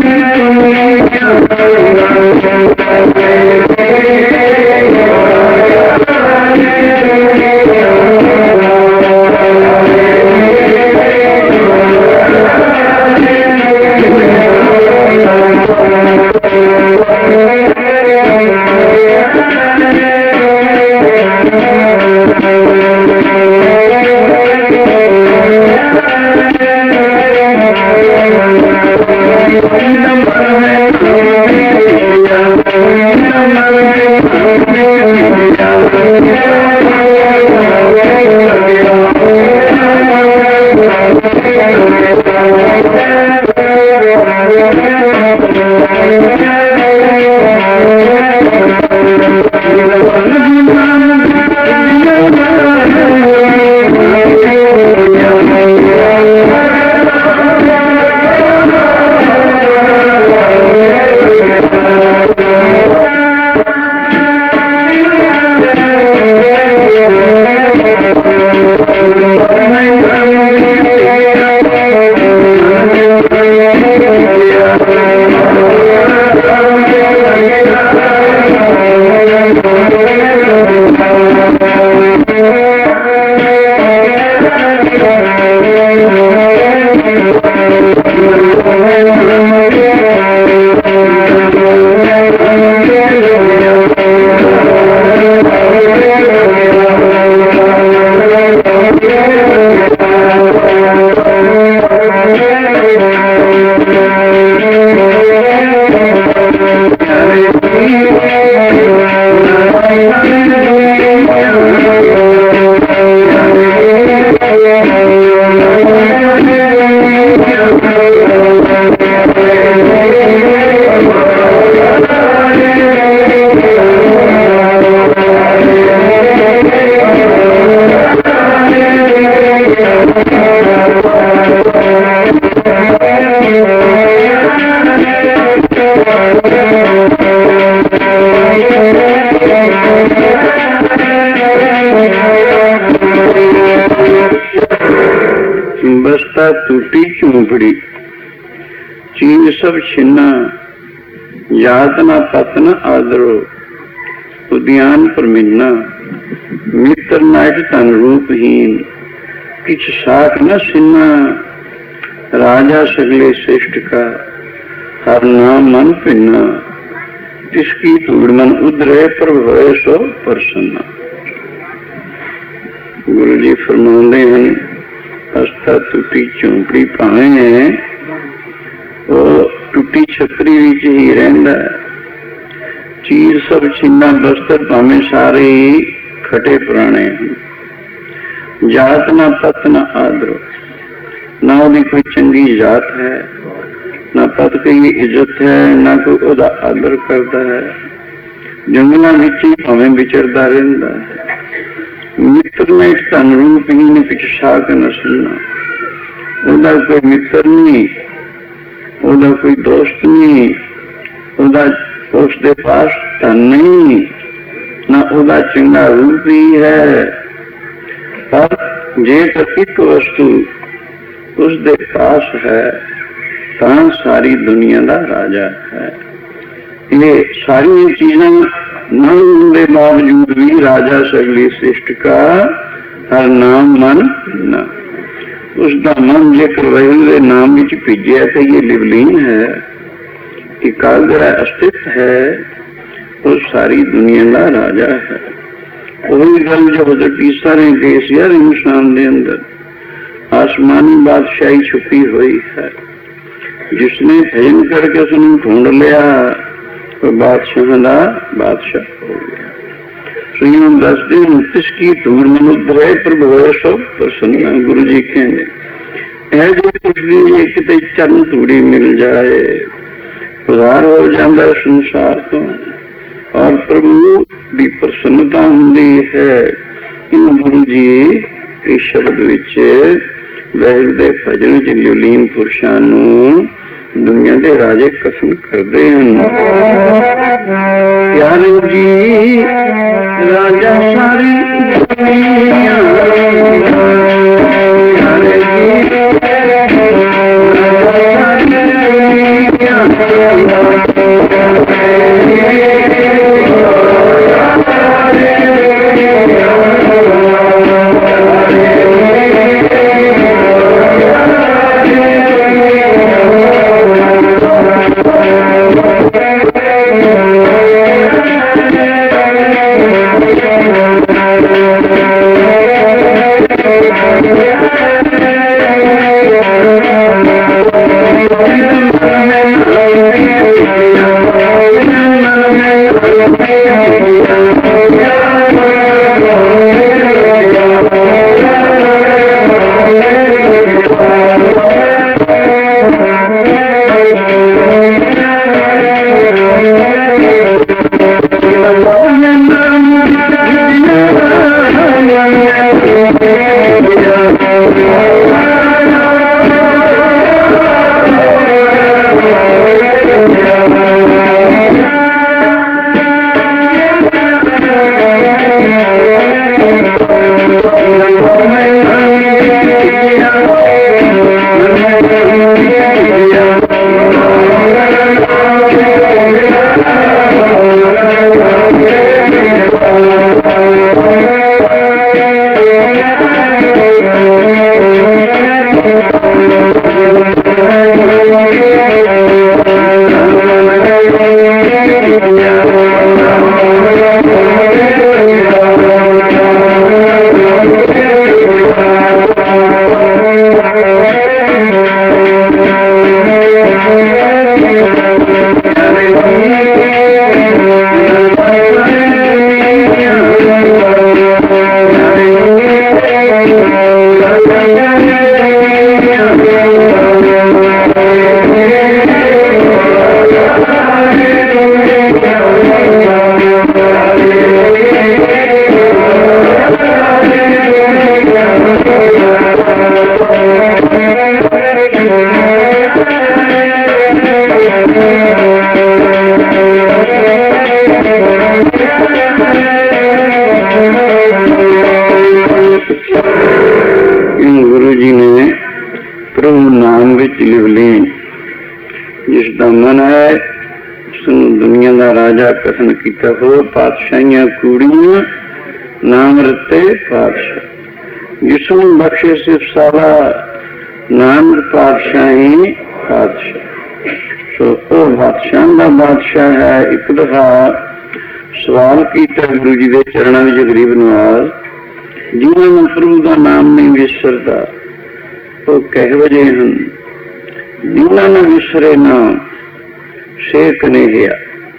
बस्ता टूटी झूंपड़ी चीज सब छिन्ना, याद ना पत न आदरो, उद्यान पर मिलना, मित्र नायक तन रूपहीन, किछ साख न सिन्ना, राजा सगले श्रेष्ठ का, हर नाम मन पिन्ना, तिसकी धूड़ मन उधरे पर भय सो प्रसन्ना। गुरु जी फरमाते हैं हस्ता टूटी झोंपड़ी भावे वो टूटी छतरी विच ही रहिंदा, चीज सब छिन्ना बस्तर भावे सारे ही खटे पुराने हैं, ਜਾਤ ਨਾ ਪਤ ਨਾ ਆਦਰੋ, ਨਾ ਉਹਦੀ ਕੋਈ ਚੰਗੀ ਜਾਤ ਹੈ, ਨਾ ਪਤ ਕੋਈ ਇੱਜ਼ਤ ਹੈ, ਨਾ ਕੋਈ ਉਹਦਾ ਆਦਰ ਕਰਦਾ ਹੈ। ਜੰਗਲਾਂ ਵਿੱਚ ਹੀ ਭਾਵੇਂ ਵਿਚਰਦਾ ਰਹਿੰਦਾ ਹੈ। ਮਿੱਤਰ ਨੇ ਧਨ ਰੂਪ ਹੀ ਨੇ ਪਿੱਛ ਸਾਕ ਨਾ ਸੁਣਨਾ। ਉਹਦਾ ਕੋਈ ਮਿੱਤਰ ਨਹੀਂ, ਉਹਦਾ ਕੋਈ ਦੋਸਤ ਨਹੀਂ, ਉਹਦਾ ਉਸਦੇ ਪਾਸ ਧਨ ਨਹੀਂ, ਨਾ ਉਹਦਾ ਚੰਗਾ ਰੂਪ ਹੀ ਹੈ। ਪਰ ਜੇਕਰ ਇੱਕ ਵਸਤੂ ਉਸਦੇ ਪਾਸ ਹੈ ਤਾਂ ਸਾਰੀ ਦੁਨੀਆ ਦਾ ਰਾਜਾ ਹੈ। ਇਹ ਸਾਰੀਆਂ ਚੀਜ਼ਾਂ न होने के बावजूद भी राजा सगली सृष्टि का हर नाम मन न। उसका मन जेकर वाहिगुरू के नाम विच भिजिया तो ये लिवलीन है, एकाग्र अस्तित्व है, वो सारी दुनिया का राजा है। वही गल जो हज़रत ईसा ने कही यार इंसान के अंदर आसमानी बादशाही छुपी हुई है। जिसने भजन करके उसने ढूंढ लिया तो बादशाह का बादशाह हो गया। सुनियों दस दिन तिसकी धूड़ मनुद्र है प्रभु सो प्रसन्न। गुरु जी कहने जो कुछ भी कितने चरण धूड़ी मिल जाए उधार हो जाता संसार तो, और प्रभु की प्रसन्नता होंगी है। इन गुरु जी के शब्द विच वाहिगुरू दे भजन च लीन पुरुषां नूं दुनिया के राजे कथन करते हैं। प्यारे जी राजा सारी दुनिया, प्यारे जी कथन किया हो। पातशाहियां कूड़ियां नाम रते पातशाह, जिसमें बख्शे सिर्फ साला नाम पातशाही पातशाह। सो वो बादशाह का बादशाह है। एक दफा सवाल किया गुरु जी के चरणों में गरीब नवाज, जिन्होंने प्रभु का नाम नहीं विसरता वो कह वजे हैं। जिन्होंने विसरे नाम से कन्हैया,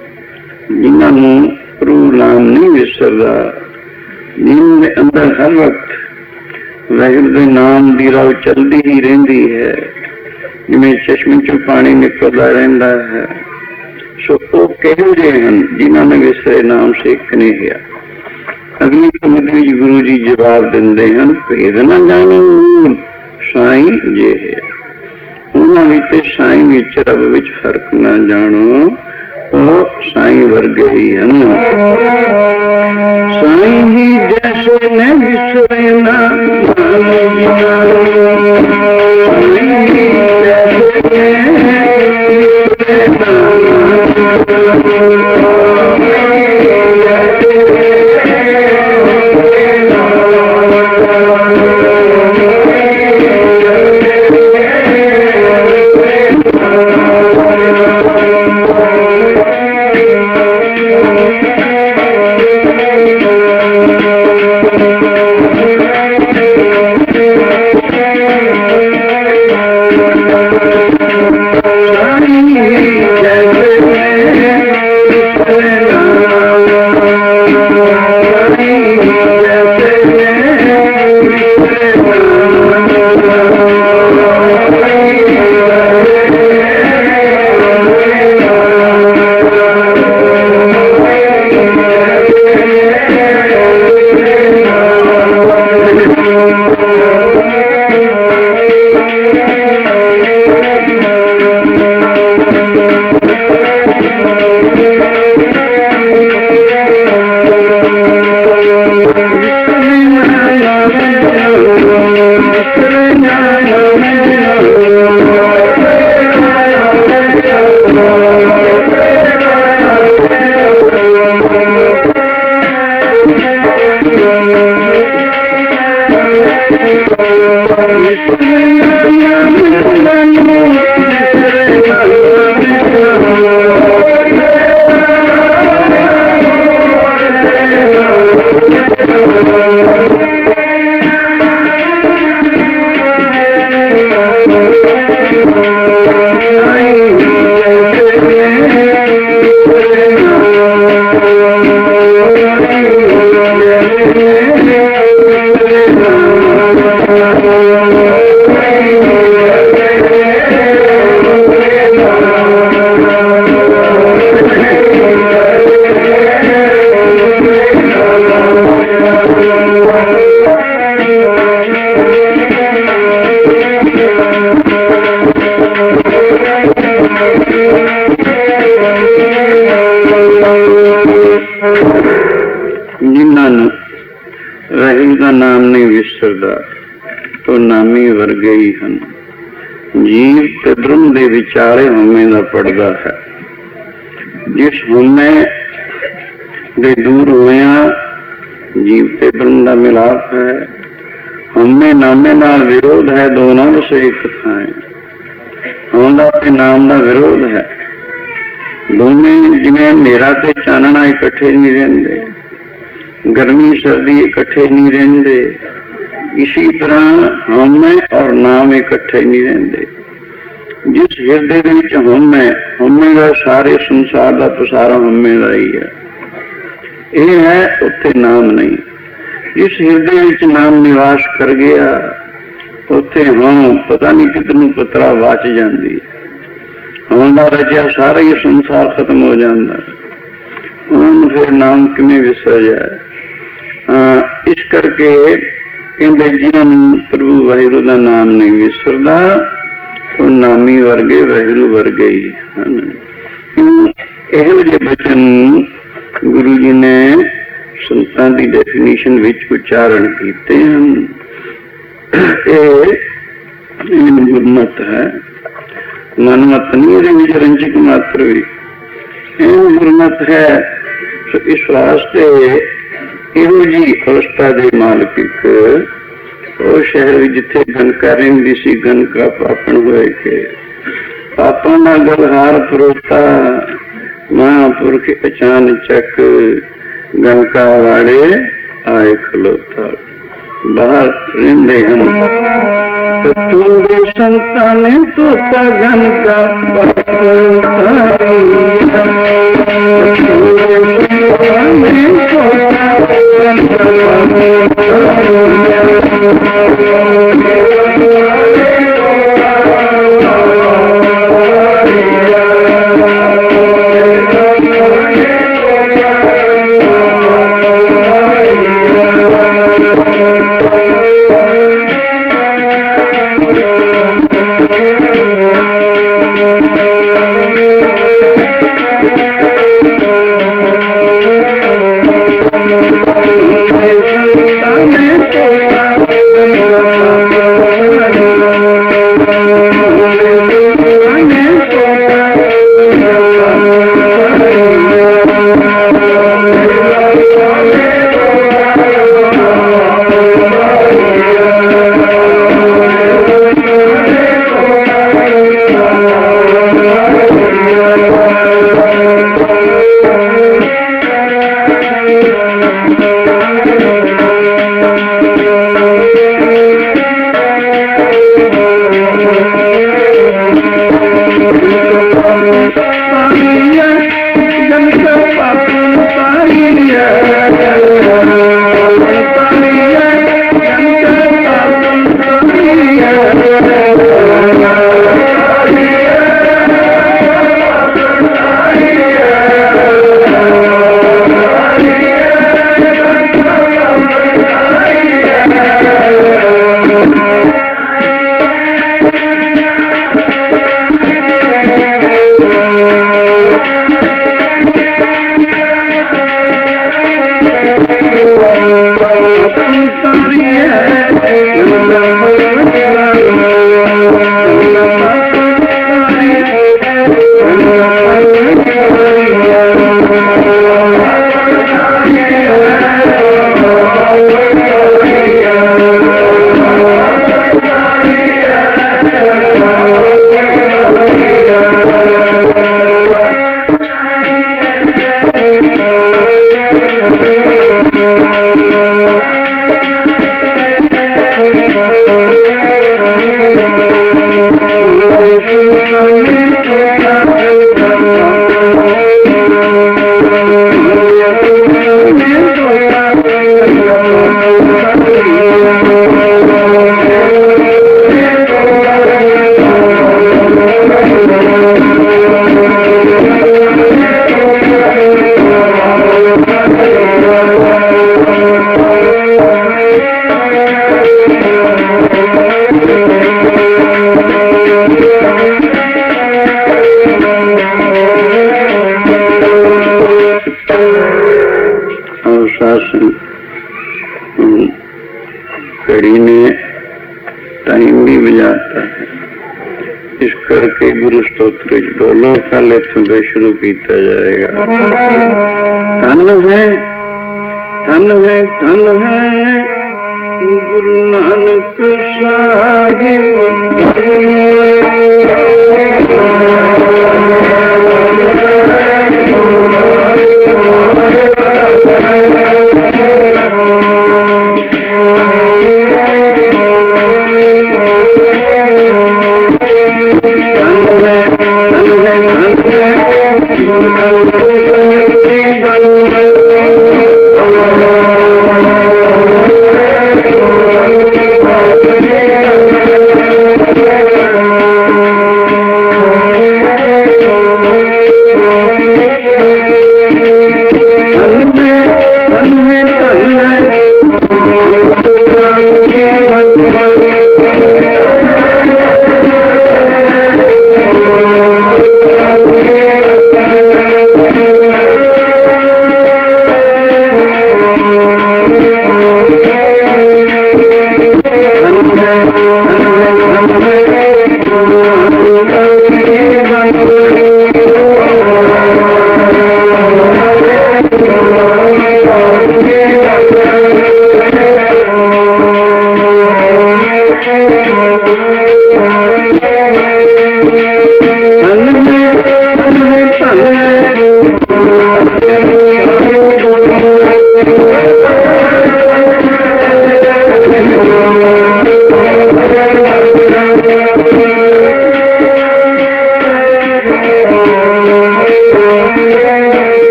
जिन्होंने प्रभु नाम नहीं विसरता, जिनके अंदर हर वक्त ਵਾਹਿਗੁਰੂ ਦੇ ਨਾਮ ਦੀ ਰਾਹ ਚੱਲਦੀ ਹੀ ਰਹਿੰਦੀ ਹੈ, ਜਿਵੇਂ ਚਸ਼ਮੇ ਚੋਂ ਪਾਣੀ ਨਿਕਲਦਾ ਰਹਿੰਦਾ ਹੈ। ਸੋ ਉਹ ਕਿਹੋ ਜਿਹੇ ਹਨ ਜਿਨ੍ਹਾਂ ਨੇ ਵਿਸਰੇ ਨਾਮ ਸਿੱਖ ਨਹੀਂ ਗਿਆ। ਅਗਲੀ ਪੰਗਤੀ ਵਿੱਚ ਗੁਰੂ ਜੀ ਜਵਾਬ ਦਿੰਦੇ ਹਨ, ਭੇਦ ਨਾ ਜਾਣੋ ਸਾਈਂ ਜੇ ਹੈ। ਉਹਨਾਂ ਵਿੱਚ ਸਾਈਂ ਵਿੱਚ ਰੱਬ ਵਿੱਚ ਫਰਕ ਨਾ ਜਾਣੋ, ਉਹ ਸਾਈਂ ਵਰਗੇ ਹੀ ਹਨ। ਸਾਈਂ ਹੀ ਜੈਸੇ ਨੇ ਵਿਸਰੇ ਨਾ तो नामी वर्गे ही हैं। जीव ते ब्रह्म दे विचाले हमें दा पड़दा है। जिस हमें दे दूर होया जीव ते ब्रह्म दा मिलाप है। हमें नामे नाल विरोध है, दोनों से एक थाएं। हमें ते नाम दा विरोध है। दोनों जिवें मेरा ते चानना इकट्ठे नहीं रहंदे, गर्मी सर्दी इकट्ठे नहीं रहंदे, इसी तरह हमें और नाम इकट्ठे नहीं रहंदे। जिस हिरदे विच हमें का सारे संसार का प्रसारा हमें का ही है, ये है उत्थे नाम नहीं। जिस हिरदे विच नाम निवास कर गया उत्थे हम पता नहीं कितनू पतरा वाच जाती। हम रचा सारा ही संसार खत्म हो जाता, हम फिर नाम किवें विसर जाए। इस करके कहते जिन्होंने प्रभु वाहिगुरू का नाम नहीं विसरदा तो नामी वर्गे वाहिगुरू वर्गे ही हैं। ਇਹੋ ਜਿਹੇ बचन गुरु जी ने संतां की डेफिनेशन विच उच्चारण किए हैं। गुरमत है, मनमत नहीं, ये रंजिक मात्र भी गुरमत है। तो इस वास्ते ਇਹੋ ਜੀ ਅਵਸਥਾ ਦੇ ਮਾਲਕ ਉਹ ਸ਼ਹਿਰ ਵਿੱਚ ਜਿੱਥੇ ਗਨਕਾ ਰਹਿੰਦੀ ਸੀ, ਗਨਕਾ ਪਾਪਣ ਹੋਏ ਕੇ ਪਾਪਾਂ ਦਾ ਗਲਹਾਰ ਫਰੋਤਾ ਮਹਾਂਪੁਰਖ ਅਚਾਨਚਕ ਗਨਕਾ ਵਾਲੇ ਆਏ ਖਲੋਤਾ। ਬਾਹਰ ਰਹਿੰਦੇ ਹਨ ਤੂੰ ਦੇ ਸੰਤਾਂ ਨੇ ਤੋਤਾ ਗਨਕਾ घड़ी ने टाइम भी बजाता है। इस करके गुरु स्तोत्र डोलो कल इतों शुरू किया जाएगा। धन है धन है धन है गुरु नानक साहिब।